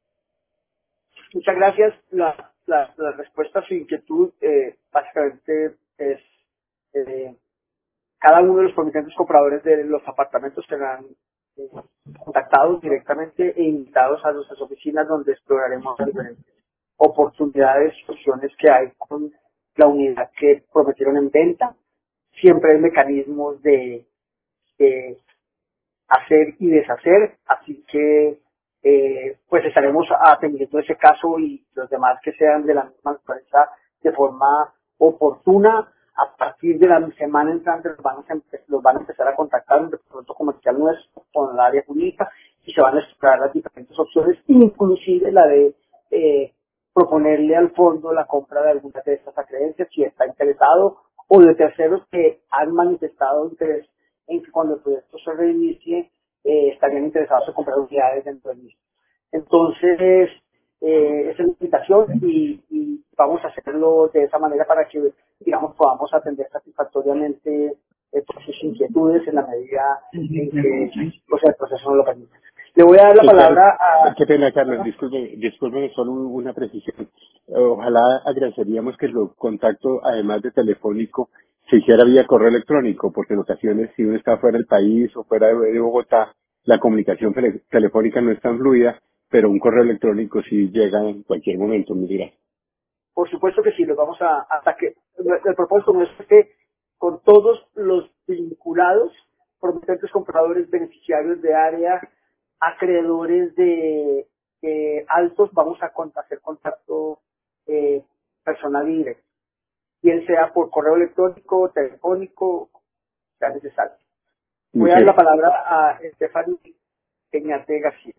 Muchas gracias. La, la, la respuesta a su inquietud eh, básicamente es eh, cada uno de los promitentes compradores de los apartamentos serán eh, contactados directamente e invitados a nuestras oficinas donde exploraremos las diferentes oportunidades, opciones que hay con la unidad que prometieron en venta. Siempre hay mecanismos de, de hacer y deshacer, así que eh, pues estaremos atendiendo ese caso y los demás que sean de la misma empresa de forma oportuna. A partir de la semana entrante los van a, empe- los van a empezar a contactar un departamento comercial nuestro con el área jurídica y se van a explorar las diferentes opciones, inclusive la de eh, proponerle al fondo la compra de algunas de estas acreencias si está interesado, o de terceros que han manifestado interés en que cuando el proyecto se reinicie eh, estarían interesados en comprar unidades dentro del mismo. Entonces, eh, esa es la invitación y, y vamos a hacerlo de esa manera para que, digamos, podamos atender satisfactoriamente eh, todas sus inquietudes en la medida en que pues, el proceso no lo permite. Le voy a dar la Sí, claro. palabra a... Qué pena, Carlos, disculpe, discúlpeme solo una precisión. Ojalá agradeceríamos que el contacto, además de telefónico, se hiciera vía correo electrónico, porque en ocasiones si uno está fuera del país o fuera de de Bogotá, la comunicación tele- telefónica no es tan fluida, pero un correo electrónico sí llega en cualquier momento, me dirá. Por supuesto que sí, los vamos a... hasta que el propósito no es que con todos los vinculados, promitentes compradores, beneficiarios de área, acreedores de, de altos, vamos a cont- hacer contacto eh, personal y directo, bien sea por correo electrónico, telefónico, sea necesario. Voy a Muchas dar la gracias. palabra a Stephanie Peñate García.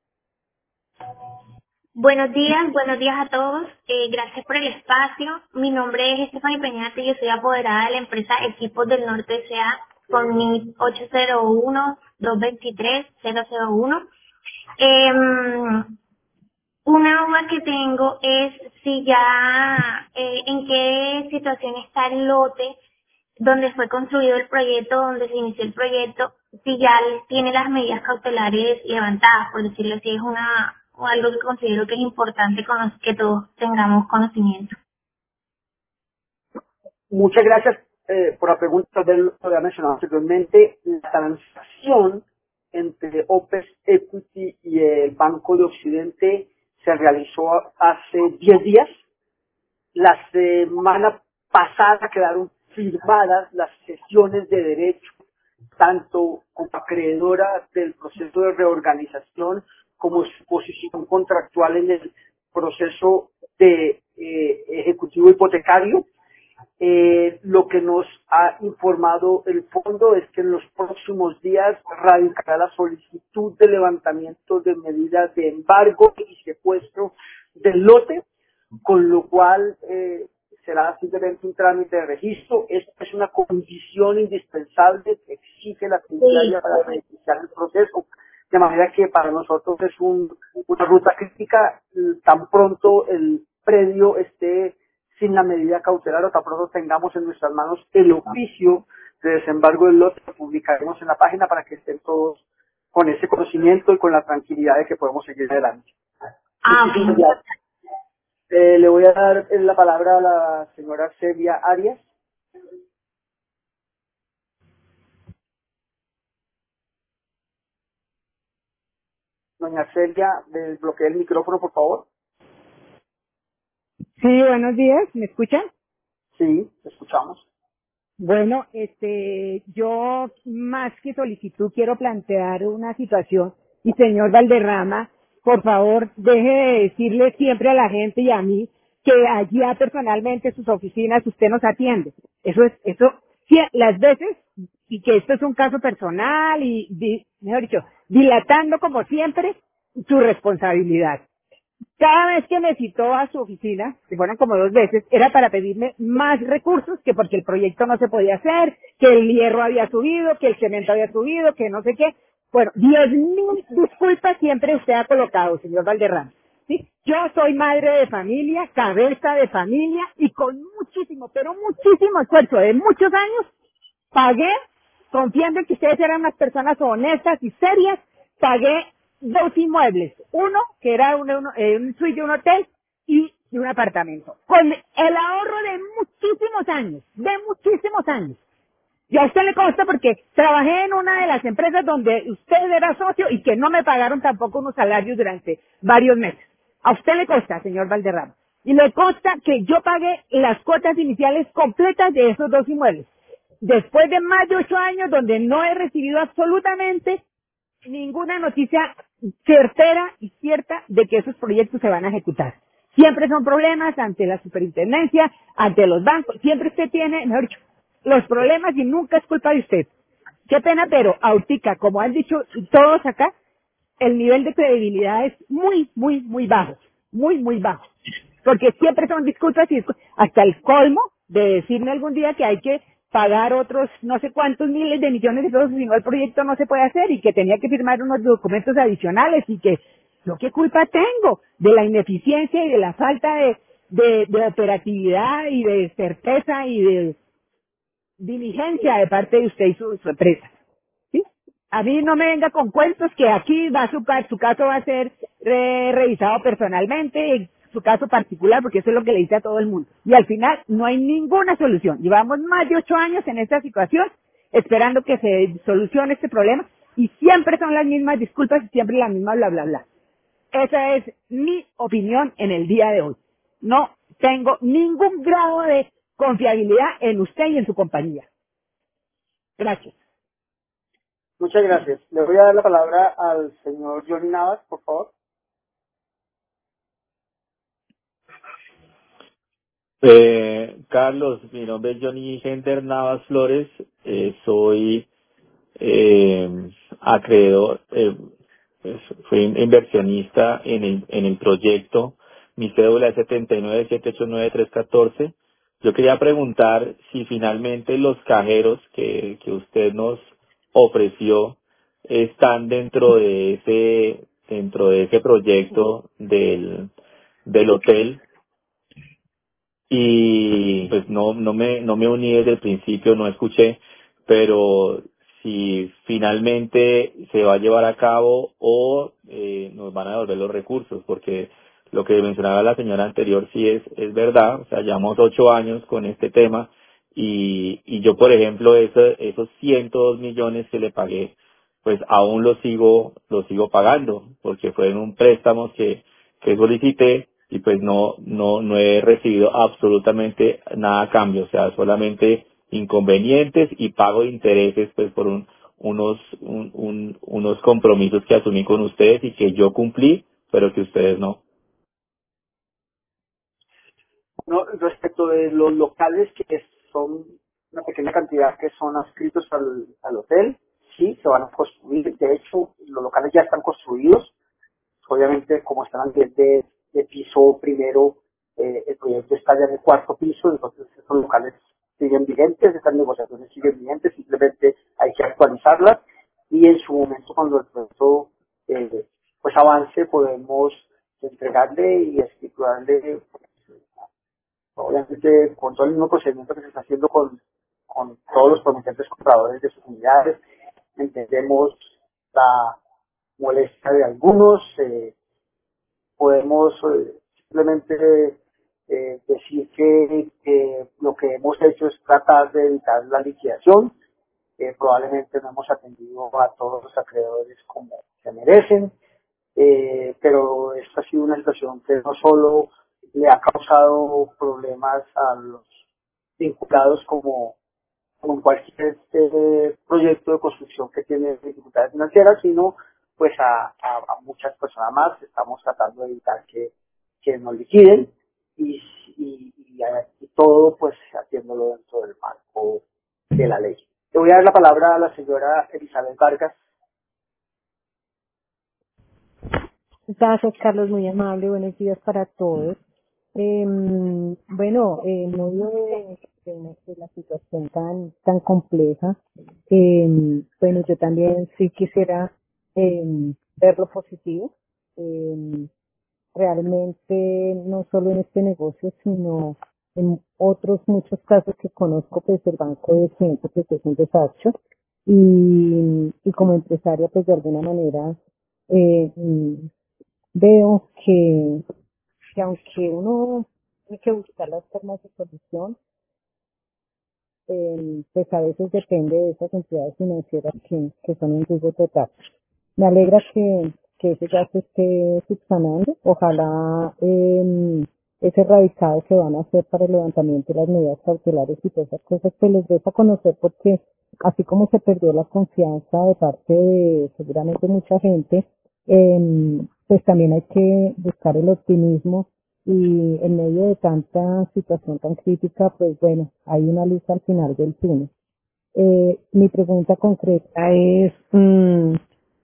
Buenos días, buenos días a todos. Eh, gracias por el espacio. Mi nombre es Estefany Peñate y yo soy apoderada de la empresa Equipos del Norte S A con mi ocho cero uno, dos dos tres, cero cero uno. Eh, una duda que tengo es si ya, eh, en qué situación está el lote donde fue construido el proyecto, donde se inició el proyecto, si ya tiene las medidas cautelares levantadas, por decirlo así, es una o algo que considero que es importante cono- que todos tengamos conocimiento. Muchas gracias eh, por la pregunta. Tal vez lo había mencionado anteriormente. La transacción entre Opes Equity y el Banco de Occidente se realizó hace diez días. La semana pasada quedaron firmadas las sesiones de derecho, tanto como acreedora del proceso de reorganización como su posición contractual en el proceso de eh, ejecutivo hipotecario. Eh, lo que nos ha informado el fondo es que en los próximos días radicará la solicitud de levantamiento de medidas de embargo y secuestro del lote, con lo cual eh, será simplemente un trámite de registro. Esta es una condición indispensable que exige la fiduciaria para beneficiar el proceso, de manera que para nosotros es un, una ruta crítica. Tan pronto el predio esté sin la medida cautelar o tan pronto tengamos en nuestras manos el oficio de desembargo del lote, lo publicaremos en la página para que estén todos con ese conocimiento y con la tranquilidad de que podemos seguir adelante. Ah, Muchísimas gracias. Eh, le voy a dar la palabra a la señora Celia Arias. Doña Celia, desbloquee el micrófono, por favor. Sí, buenos días, ¿me escuchan? Sí, te escuchamos. Bueno, este, yo más que solicitud quiero plantear una situación y señor Valderrama, por favor, deje de decirle siempre a la gente y a mí que allá personalmente sus oficinas usted nos atiende. Eso es, eso, sí, las veces, y que esto es un caso personal y, di- mejor dicho, dilatando como siempre su responsabilidad. Cada vez que me citó a su oficina, que fueron como dos veces, era para pedirme más recursos, que porque el proyecto no se podía hacer, que el hierro había subido, que el cemento había subido, que no sé qué. Bueno, diez mil disculpas siempre usted ha colocado, señor Valderrama. ¿Sí? Yo soy madre de familia, cabeza de familia, y con muchísimo, pero muchísimo esfuerzo de muchos años, pagué, confiando en que ustedes eran unas personas honestas y serias, pagué dos inmuebles. Uno, que era un, un, eh, un suite de un hotel, y de un apartamento. Con el ahorro de muchísimos años, de muchísimos años. Y a usted le consta porque trabajé en una de las empresas donde usted era socio y que no me pagaron tampoco unos salarios durante varios meses. A usted le consta, señor Valderrama. Y le consta que yo pagué las cuotas iniciales completas de esos dos inmuebles. Después de más de ocho años donde no he recibido absolutamente ninguna noticia certera y cierta de que esos proyectos se van a ejecutar. Siempre son problemas ante la superintendencia, ante los bancos. Siempre usted tiene, mejor dicho, los problemas y nunca es culpa de usted. Qué pena, pero ahorita, como han dicho todos acá, el nivel de credibilidad es muy, muy, muy bajo. Muy, muy bajo. Porque siempre son disculpas y disculpas, hasta el colmo de decirme algún día que hay que pagar otros no sé cuántos miles de millones de pesos si no el proyecto no se puede hacer y que tenía que firmar unos documentos adicionales y que yo qué culpa tengo de la ineficiencia y de la falta de, de, de operatividad y de certeza y de diligencia de parte de usted y su, su empresa. ¿Sí? A mí no me venga con cuentos que aquí va su, ca- su caso va a ser re- revisado personalmente, su caso particular, porque eso es lo que le dice a todo el mundo. Y al final no hay ninguna solución. Llevamos más de ocho años en esta situación, esperando que se solucione este problema, y siempre son las mismas disculpas y siempre la misma bla bla bla. Esa es mi opinión en el día de hoy. No tengo ningún grado de confiabilidad en usted y en su compañía. Gracias. Muchas gracias. Le voy a dar la palabra al señor Johnny Navas, por favor. Eh, Carlos, mi nombre es Johnny Gender Navas Flores, eh, soy eh, acreedor, eh, pues, fui inversionista en el, en el proyecto. Mi cédula es setenta y nueve siete ocho nueve tres catorce. Yo quería preguntar si finalmente los cajeros que, que usted nos ofreció están dentro de ese dentro de ese proyecto del del hotel, y pues no no me no me uní desde el principio, no escuché, pero si finalmente se va a llevar a cabo o eh, nos van a devolver los recursos, porque lo que mencionaba la señora anterior sí es es verdad. O sea, llevamos ocho años con este tema, y y yo, por ejemplo, eso- esos ciento dos millones que le pagué, pues aún lo sigo lo sigo pagando, porque fueron un préstamo que que solicité, y pues no no no he recibido absolutamente nada a cambio. O sea, solamente inconvenientes y pago de intereses, pues por un, unos un, un- unos compromisos que asumí con ustedes y que yo cumplí, pero que ustedes no. No, respecto de los locales que son una pequeña cantidad que son adscritos al, al hotel, sí, se van a construir. De hecho, los locales ya están construidos. Obviamente, como están al diez de de piso primero, eh, el proyecto está ya en el cuarto piso, entonces estos locales siguen vigentes, estas negociaciones siguen vigentes, simplemente hay que actualizarlas y en su momento cuando el proyecto eh, pues avance podemos entregarle y estipularle, obviamente con todo el mismo procedimiento que se está haciendo con, con todos los prometentes compradores de sus unidades. Entendemos la molestia de algunos, eh, podemos eh, simplemente eh, decir que eh, lo que hemos hecho es tratar de evitar la liquidación. Eh, probablemente no hemos atendido a todos los acreedores como se merecen, eh, pero esta ha sido una situación que no solo le ha causado problemas a los vinculados como con cualquier este proyecto de construcción que tiene dificultades financieras, sino pues a, a, a muchas personas más. Estamos tratando de evitar que, que nos liquiden y, y, y, y todo pues haciéndolo dentro del marco de la ley. Le voy a dar la palabra a la señora Elizabeth Vargas. Gracias, Carlos, muy amable. Buenos días para todos. Eh, bueno, en medio de, de, de la situación tan tan compleja, eh, bueno, yo también sí quisiera eh, ver lo positivo. Eh, realmente, no solo en este negocio, sino en otros muchos casos que conozco, pues el Banco de Occidente pues, es un desastre. Y, y como empresaria, pues de alguna manera, eh, veo que, que aunque uno tiene que buscar las formas de solución, eh, pues a veces depende de esas entidades financieras que, que son un riesgo total. Me alegra que, que ese ya se esté subsanando. Ojalá eh, ese radicado que van a hacer para el levantamiento de las medidas cautelares y todas esas cosas que les des a conocer, porque así como se perdió la confianza de parte de seguramente mucha gente, eh, pues también hay que buscar el optimismo y en medio de tanta situación tan crítica, pues bueno, hay una luz al final del túnel. Eh, mi pregunta concreta es, mmm,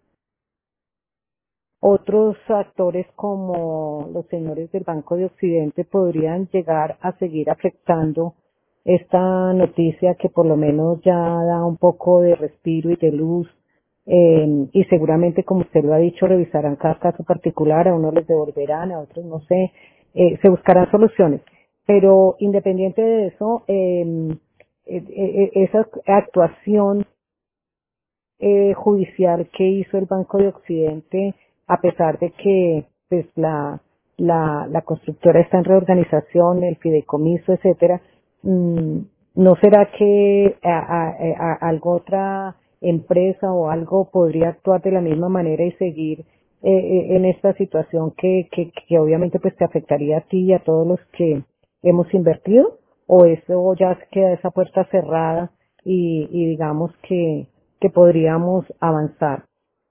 otros actores como los señores del Banco de Occidente podrían llegar a seguir afectando esta noticia que por lo menos ya da un poco de respiro y de luz, eh, y seguramente, como usted lo ha dicho, revisarán cada caso particular, a unos les devolverán, a otros no sé, eh, se buscarán soluciones. Pero independiente de eso, eh, eh, eh, esa actuación eh, judicial que hizo el Banco de Occidente, a pesar de que pues la la, la constructora está en reorganización, el fideicomiso, etcétera, mmm, ¿no será que a, a, a, a algo otra empresa o algo podría actuar de la misma manera y seguir eh, en esta situación que, que, que obviamente pues te afectaría a ti y a todos los que hemos invertido? ¿O eso ya queda esa puerta cerrada y, y digamos que que podríamos avanzar?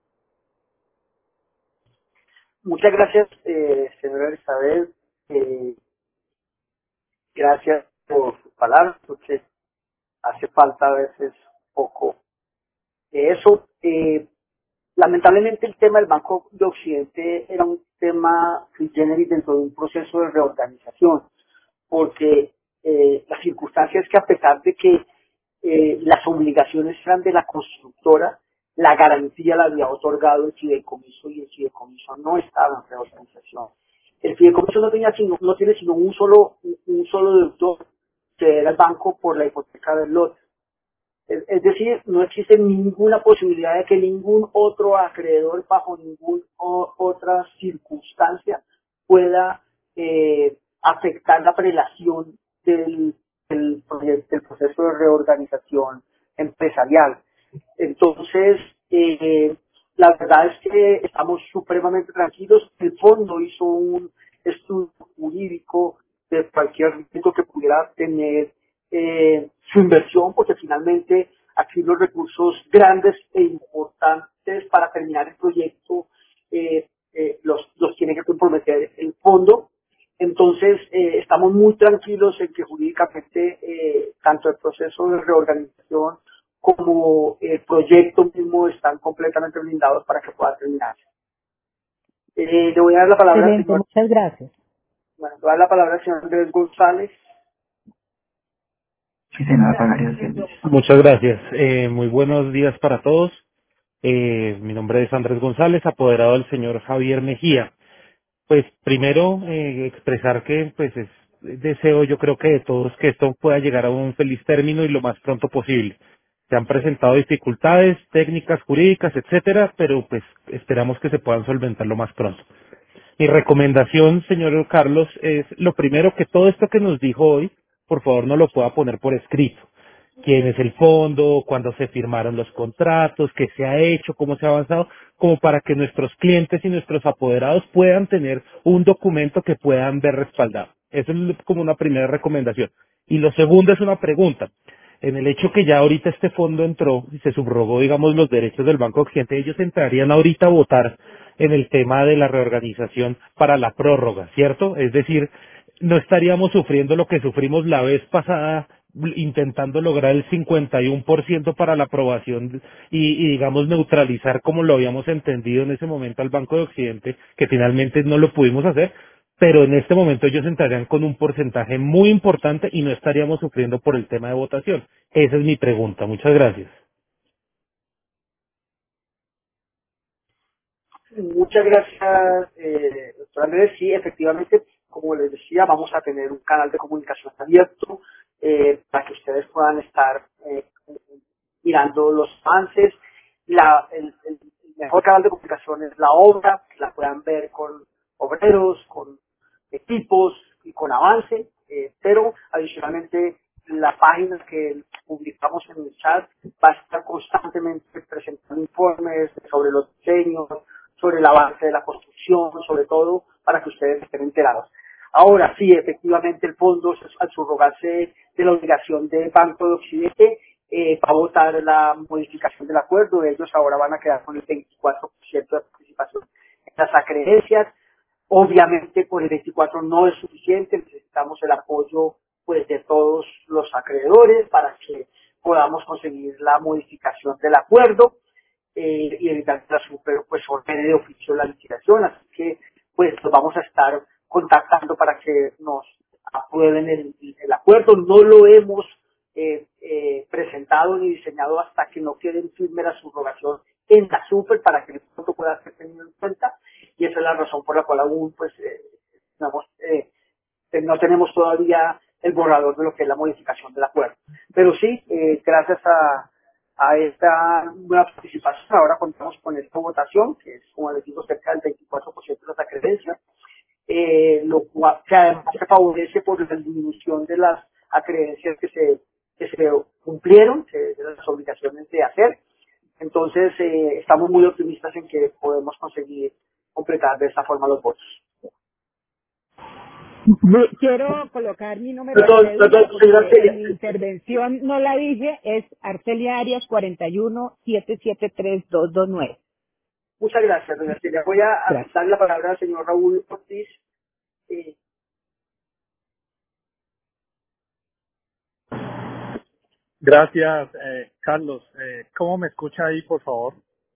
Muchas gracias, eh, señora Elizabeth. Eh, gracias por sus palabras, porque hace falta a veces poco de eso. Eh, lamentablemente el tema del Banco de Occidente era un tema sui generis dentro de un proceso de reorganización, porque eh, la circunstancia es que a pesar de que eh, las obligaciones eran de la constructora, la garantía la había otorgado el fideicomiso y el fideicomiso no estaba en reorganización. El fideicomiso no tenía sino, no tiene sino un solo, un solo deudor, que era el banco por la hipoteca del lote. Es, es decir, no existe ninguna posibilidad de que ningún otro acreedor bajo ninguna otra circunstancia pueda eh, afectar la prelación del, del, proyecto, del proceso de reorganización empresarial. Entonces, eh, la verdad es que estamos supremamente tranquilos. El fondo hizo un estudio jurídico de cualquier riesgo que pudiera tener eh, su inversión, porque finalmente aquí los recursos grandes e importantes para terminar el proyecto eh, eh, los, los tiene que comprometer el fondo. Entonces, eh, estamos muy tranquilos en que jurídicamente eh, tanto el proceso de reorganización como el proyecto mismo están completamente blindados para que pueda terminar. Eh, le voy a dar la palabra al Excelente, señor, muchas gracias. bueno, le voy a dar la palabra al señor Andrés González. Sí, se me va a pagar el servicio. Muchas gracias. Eh, muy buenos días para todos. Eh, mi nombre es Andrés González, apoderado del señor Javier Mejía. Pues primero eh, expresar que pues es deseo yo creo que de todos que esto pueda llegar a un feliz término y lo más pronto posible. Se han presentado dificultades técnicas, jurídicas, etcétera, pero pues esperamos que se puedan solventar lo más pronto. Mi recomendación, señor Carlos, es lo primero que todo esto que nos dijo hoy, por favor no lo pueda poner por escrito. Quién es el fondo, cuándo se firmaron los contratos, qué se ha hecho, cómo se ha avanzado, como para que nuestros clientes y nuestros apoderados puedan tener un documento que puedan ver respaldado. Eso es como una primera recomendación. Y lo segundo es una pregunta. En el hecho que ya ahorita este fondo entró y se subrogó, digamos, los derechos del Banco Occidente, ellos entrarían ahorita a votar en el tema de la reorganización para la prórroga, ¿cierto? Es decir, no estaríamos sufriendo lo que sufrimos la vez pasada intentando lograr el cincuenta y uno por ciento para la aprobación y, y digamos neutralizar como lo habíamos entendido en ese momento al Banco de Occidente, que finalmente no lo pudimos hacer, pero en este momento ellos entrarían con un porcentaje muy importante y no estaríamos sufriendo por el tema de votación. Esa es mi pregunta. Muchas gracias. Muchas gracias, eh, doctor Andrés. Sí, efectivamente, como les decía, vamos a tener un canal de comunicación abierto eh, para que ustedes puedan estar eh, mirando los avances. La, el, el mejor canal de comunicación es la obra, que la puedan ver con obreros, con equipos y con avance, eh, pero adicionalmente la página que publicamos en el chat va a estar constantemente presentando informes sobre los diseños, sobre el avance de la construcción, sobre todo para que ustedes estén enterados. Ahora sí, efectivamente el fondo, al subrogarse de la obligación del Banco de Occidente, eh, va a votar la modificación del acuerdo. Ellos ahora van a quedar con el veinticuatro por ciento de participación en las acreencias. Obviamente, por el veinticuatro no es suficiente, necesitamos el apoyo pues de todos los acreedores para que podamos conseguir la modificación del acuerdo eh, y evitar que la super pues ordene de oficio la liquidación. Así que pues nos vamos a estar contactando para que nos aprueben el, el acuerdo. No lo hemos eh, eh, presentado ni diseñado hasta que no quede en firme la subrogación en la super para que el punto pueda ser tenido en cuenta, y esa es la razón por la cual aún pues eh, digamos, eh, no tenemos todavía el borrador de lo que es la modificación del acuerdo. Pero sí, eh, gracias a, a esta nueva participación, ahora contamos con esta votación, que es, como les digo, cerca del veinticuatro por ciento de las acreencias, eh, lo cual, que además se favorece por la disminución de las acreencias que se, que se cumplieron, que, de las obligaciones de hacer. Entonces, eh, estamos muy optimistas en que podemos conseguir completar de esta forma los votos. Quiero colocar mi número de Perdón, cédula perdón, señora porque Arcelia. en mi intervención no la dije, es Arcelia Arias cuarenta y uno, siete siete tres, dos dos nueve. Muchas gracias, doña Arcelia. Voy a Gracias. dar la palabra al señor Raúl Ortiz. Eh, Gracias, eh, Carlos. Eh, ¿Cómo me escucha ahí, por favor?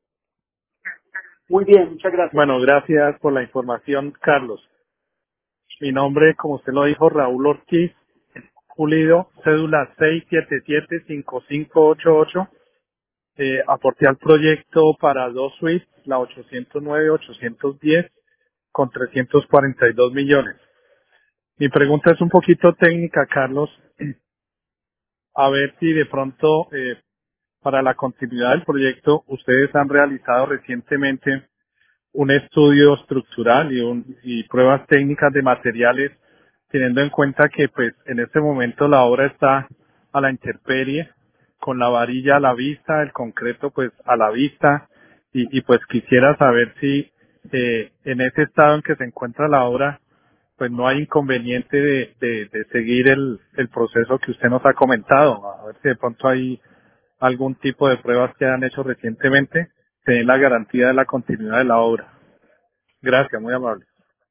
muy bien, muchas gracias. Bueno, gracias por la información, Carlos. Mi nombre, como usted lo dijo, Raúl Ortiz Pulido, cédula seis siete siete cinco cinco ocho ocho. Eh, aporté al proyecto para dos suites, la ochocientos nueve ochocientos diez, con trescientos cuarenta y dos millones. Mi pregunta es un poquito técnica, Carlos. A ver si de pronto, eh, para la continuidad del proyecto, ustedes han realizado recientemente un estudio estructural y, un, y pruebas técnicas de materiales, teniendo en cuenta que pues en este momento la obra está a la intemperie, con la varilla a la vista, el concreto pues a la vista, y, y pues quisiera saber si eh, en ese estado en que se encuentra la obra, pues no hay inconveniente de, de, de seguir el, el proceso que usted nos ha comentado, a ver si de pronto hay algún tipo de pruebas que han hecho recientemente que den la garantía de la continuidad de la obra. Gracias, muy amable.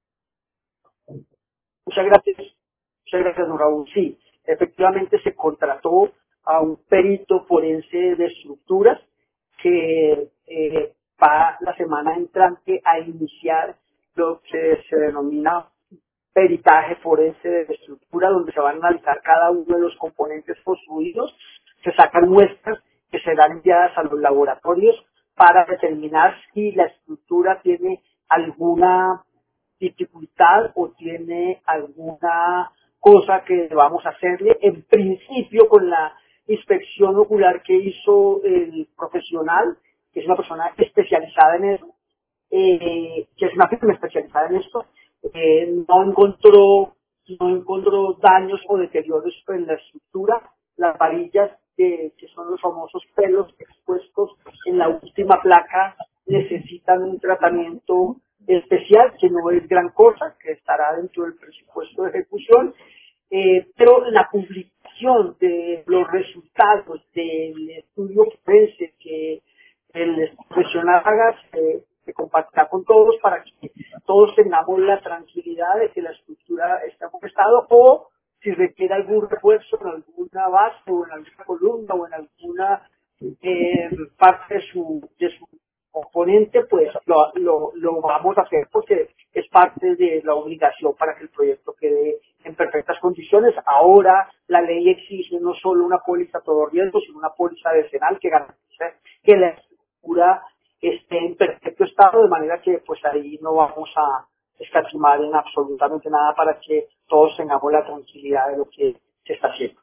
Muchas gracias. Muchas gracias, don Raúl. Sí, efectivamente se contrató a un perito forense de estructuras que eh, va la semana entrante a iniciar que se denomina peritaje forense de estructura, donde se van a analizar cada uno de los componentes construidos, se sacan muestras que serán enviadas a los laboratorios para determinar si la estructura tiene alguna dificultad o tiene alguna cosa que vamos a hacerle. En principio, con la inspección ocular que hizo el profesional, que es una persona especializada en eso, eh, que es una firma especializada en esto, eh, no encontró no encontró daños o deterioros en la estructura. Las varillas, que, que son los famosos pelos expuestos en la última placa, necesitan un tratamiento especial, que no es gran cosa, que estará dentro del presupuesto de ejecución, eh, pero la publicación de los resultados del estudio forense que el profesional haga se, se compartirá con todos para que todos tengamos la tranquilidad de que la estructura está en buen estado, o si requiere algún refuerzo en alguna base o en alguna columna o en alguna eh, parte de su, de su componente, pues lo, lo, lo vamos a hacer porque es parte de la obligación para que el proyecto quede en perfectas condiciones. Ahora la ley exige no solo una póliza todo riesgo, sino una póliza decenal que garantice que la estructura esté en perfecto estado, de manera que pues ahí no vamos a escatimar en absolutamente nada para que todos tengamos la tranquilidad de lo que se está haciendo.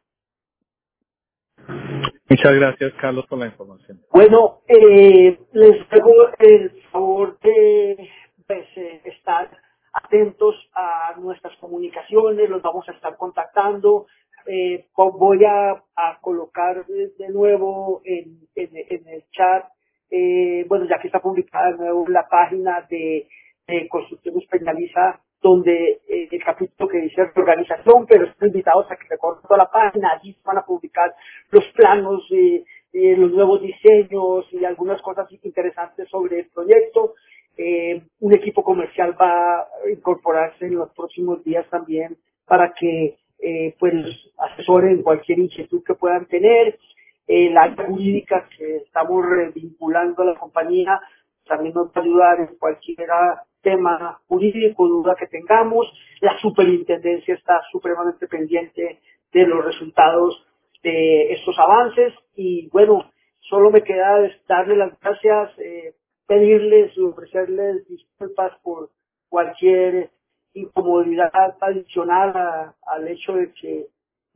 Muchas gracias, Carlos, por la información. Bueno, eh, les ruego el favor de pues, eh, estar atentos a nuestras comunicaciones, los vamos a estar contactando. Eh, voy a, a colocar de nuevo en, en, en el chat, eh, bueno, ya que está publicada de nuevo la página de, de Construcciones Peñaliza, donde eh, el capítulo que dice reorganización, pero están invitados a que recorran toda la página. Allí se van a publicar los planos, eh, eh, los nuevos diseños y algunas cosas interesantes sobre el proyecto. Eh, un equipo comercial va a incorporarse en los próximos días también para que eh, pues asesoren cualquier inquietud que puedan tener. Eh, la área jurídica que estamos vinculando a la compañía también nos va a ayudar en cualquier tema jurídico, duda que tengamos. La superintendencia está supremamente pendiente de los resultados de estos avances y bueno, solo me queda darle las gracias, eh, pedirles y ofrecerles disculpas por cualquier incomodidad adicional a, al hecho de que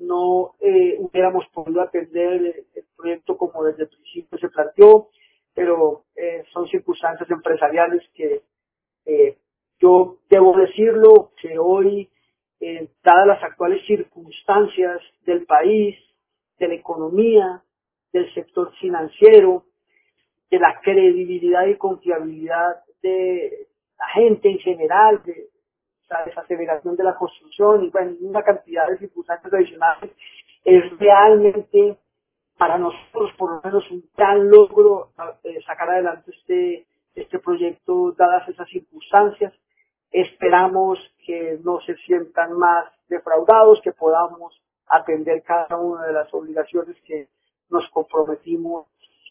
no eh, hubiéramos podido atender el, el proyecto como desde el principio se planteó, pero eh, son circunstancias empresariales que eh, yo debo decirlo que hoy, eh, dadas las actuales circunstancias del país, de la economía, del sector financiero, de la credibilidad y confiabilidad de la gente en general, de la desaceleración de la construcción y bueno, una cantidad de circunstancias adicionales, es realmente para nosotros por lo menos un gran logro eh, sacar adelante este, este proyecto dadas esas circunstancias. Esperamos que no se sientan más defraudados, que podamos atender cada una de las obligaciones que nos comprometimos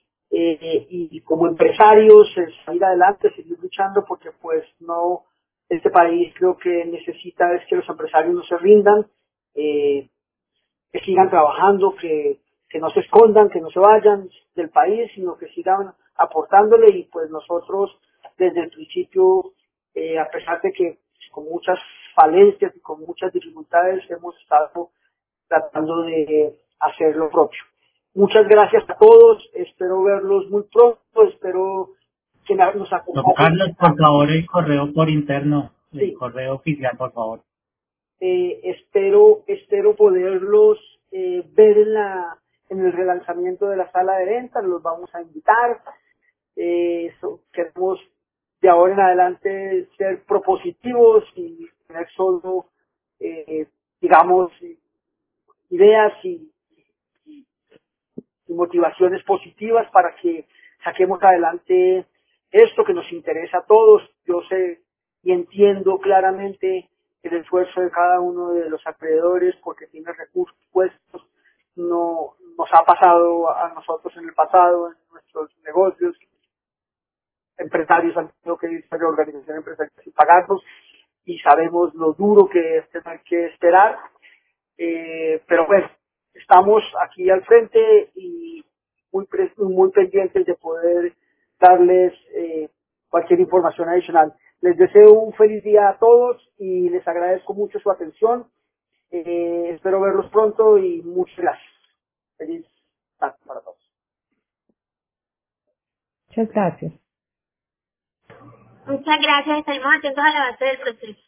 eh, y como empresarios eh, salir adelante, seguir luchando porque pues no, este país lo que necesita es que los empresarios no se rindan, eh, que sigan trabajando, que, que no se escondan, que no se vayan del país, sino que sigan aportándole y pues nosotros desde el principio, eh, a pesar de que con muchas falencias y con muchas dificultades hemos estado tratando de hacer lo propio. Muchas gracias a todos, espero verlos muy pronto, espero que nos acompañen. Carlos, por favor, el correo por interno, el Sí. correo oficial, por favor. Eh, espero espero poderlos eh, ver en la en el relanzamiento de la sala de ventas, los vamos a invitar. Eh, so, queremos de ahora en adelante ser propositivos y tener solo, eh, digamos, ideas y, y motivaciones positivas para que saquemos adelante esto que nos interesa a todos. Yo sé y entiendo claramente el esfuerzo de cada uno de los acreedores porque tiene recursos puestos. No nos ha pasado a nosotros en el pasado, en nuestros negocios, empresarios han tenido que irse a reorganización empresarial sin pagarnos y sabemos lo duro que es tener que esperar, eh, pero bueno, estamos aquí al frente y muy, pre- muy pendientes de poder darles eh, cualquier información adicional. Les deseo un feliz día a todos y les agradezco mucho su atención. Eh, espero verlos pronto y muchas gracias. Feliz tarde para todos. Muchas gracias. Muchas gracias, estaremos atentos a la base del proceso.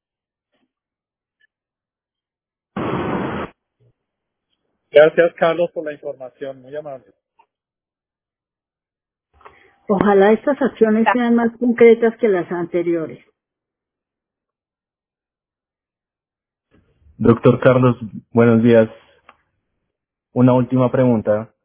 Gracias, Carlos, por la información. Muy amable. Ojalá estas acciones sean más concretas que las anteriores. Doctor Carlos, buenos días. Una última pregunta.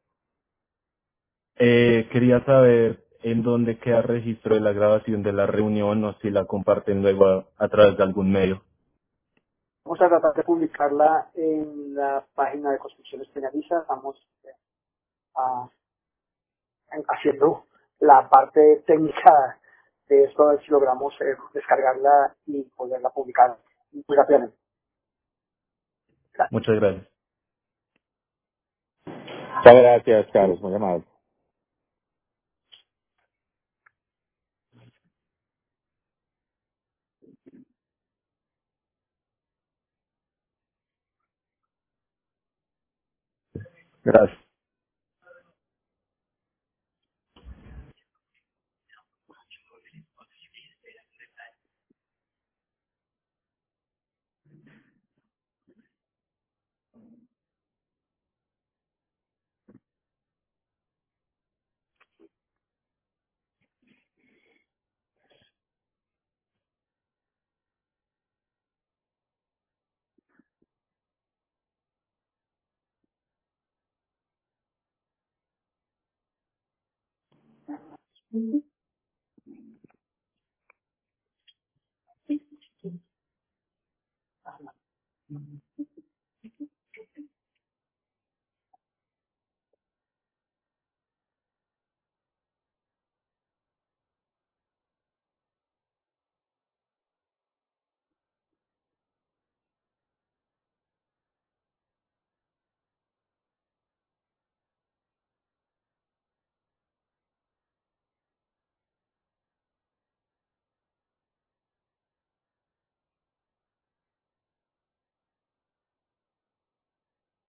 Eh, quería saber en dónde queda registro de la grabación de la reunión o si la comparten luego a, a través de algún medio. Vamos a tratar de publicarla en la página de Construcciones Peñaliza. Estamos eh, a- haciendo la parte técnica de esto, a ver si logramos eh, descargarla y poderla publicar muy rápidamente. Gracias. Muchas gracias. Muchas gracias, Carlos, muy amable. Gracias.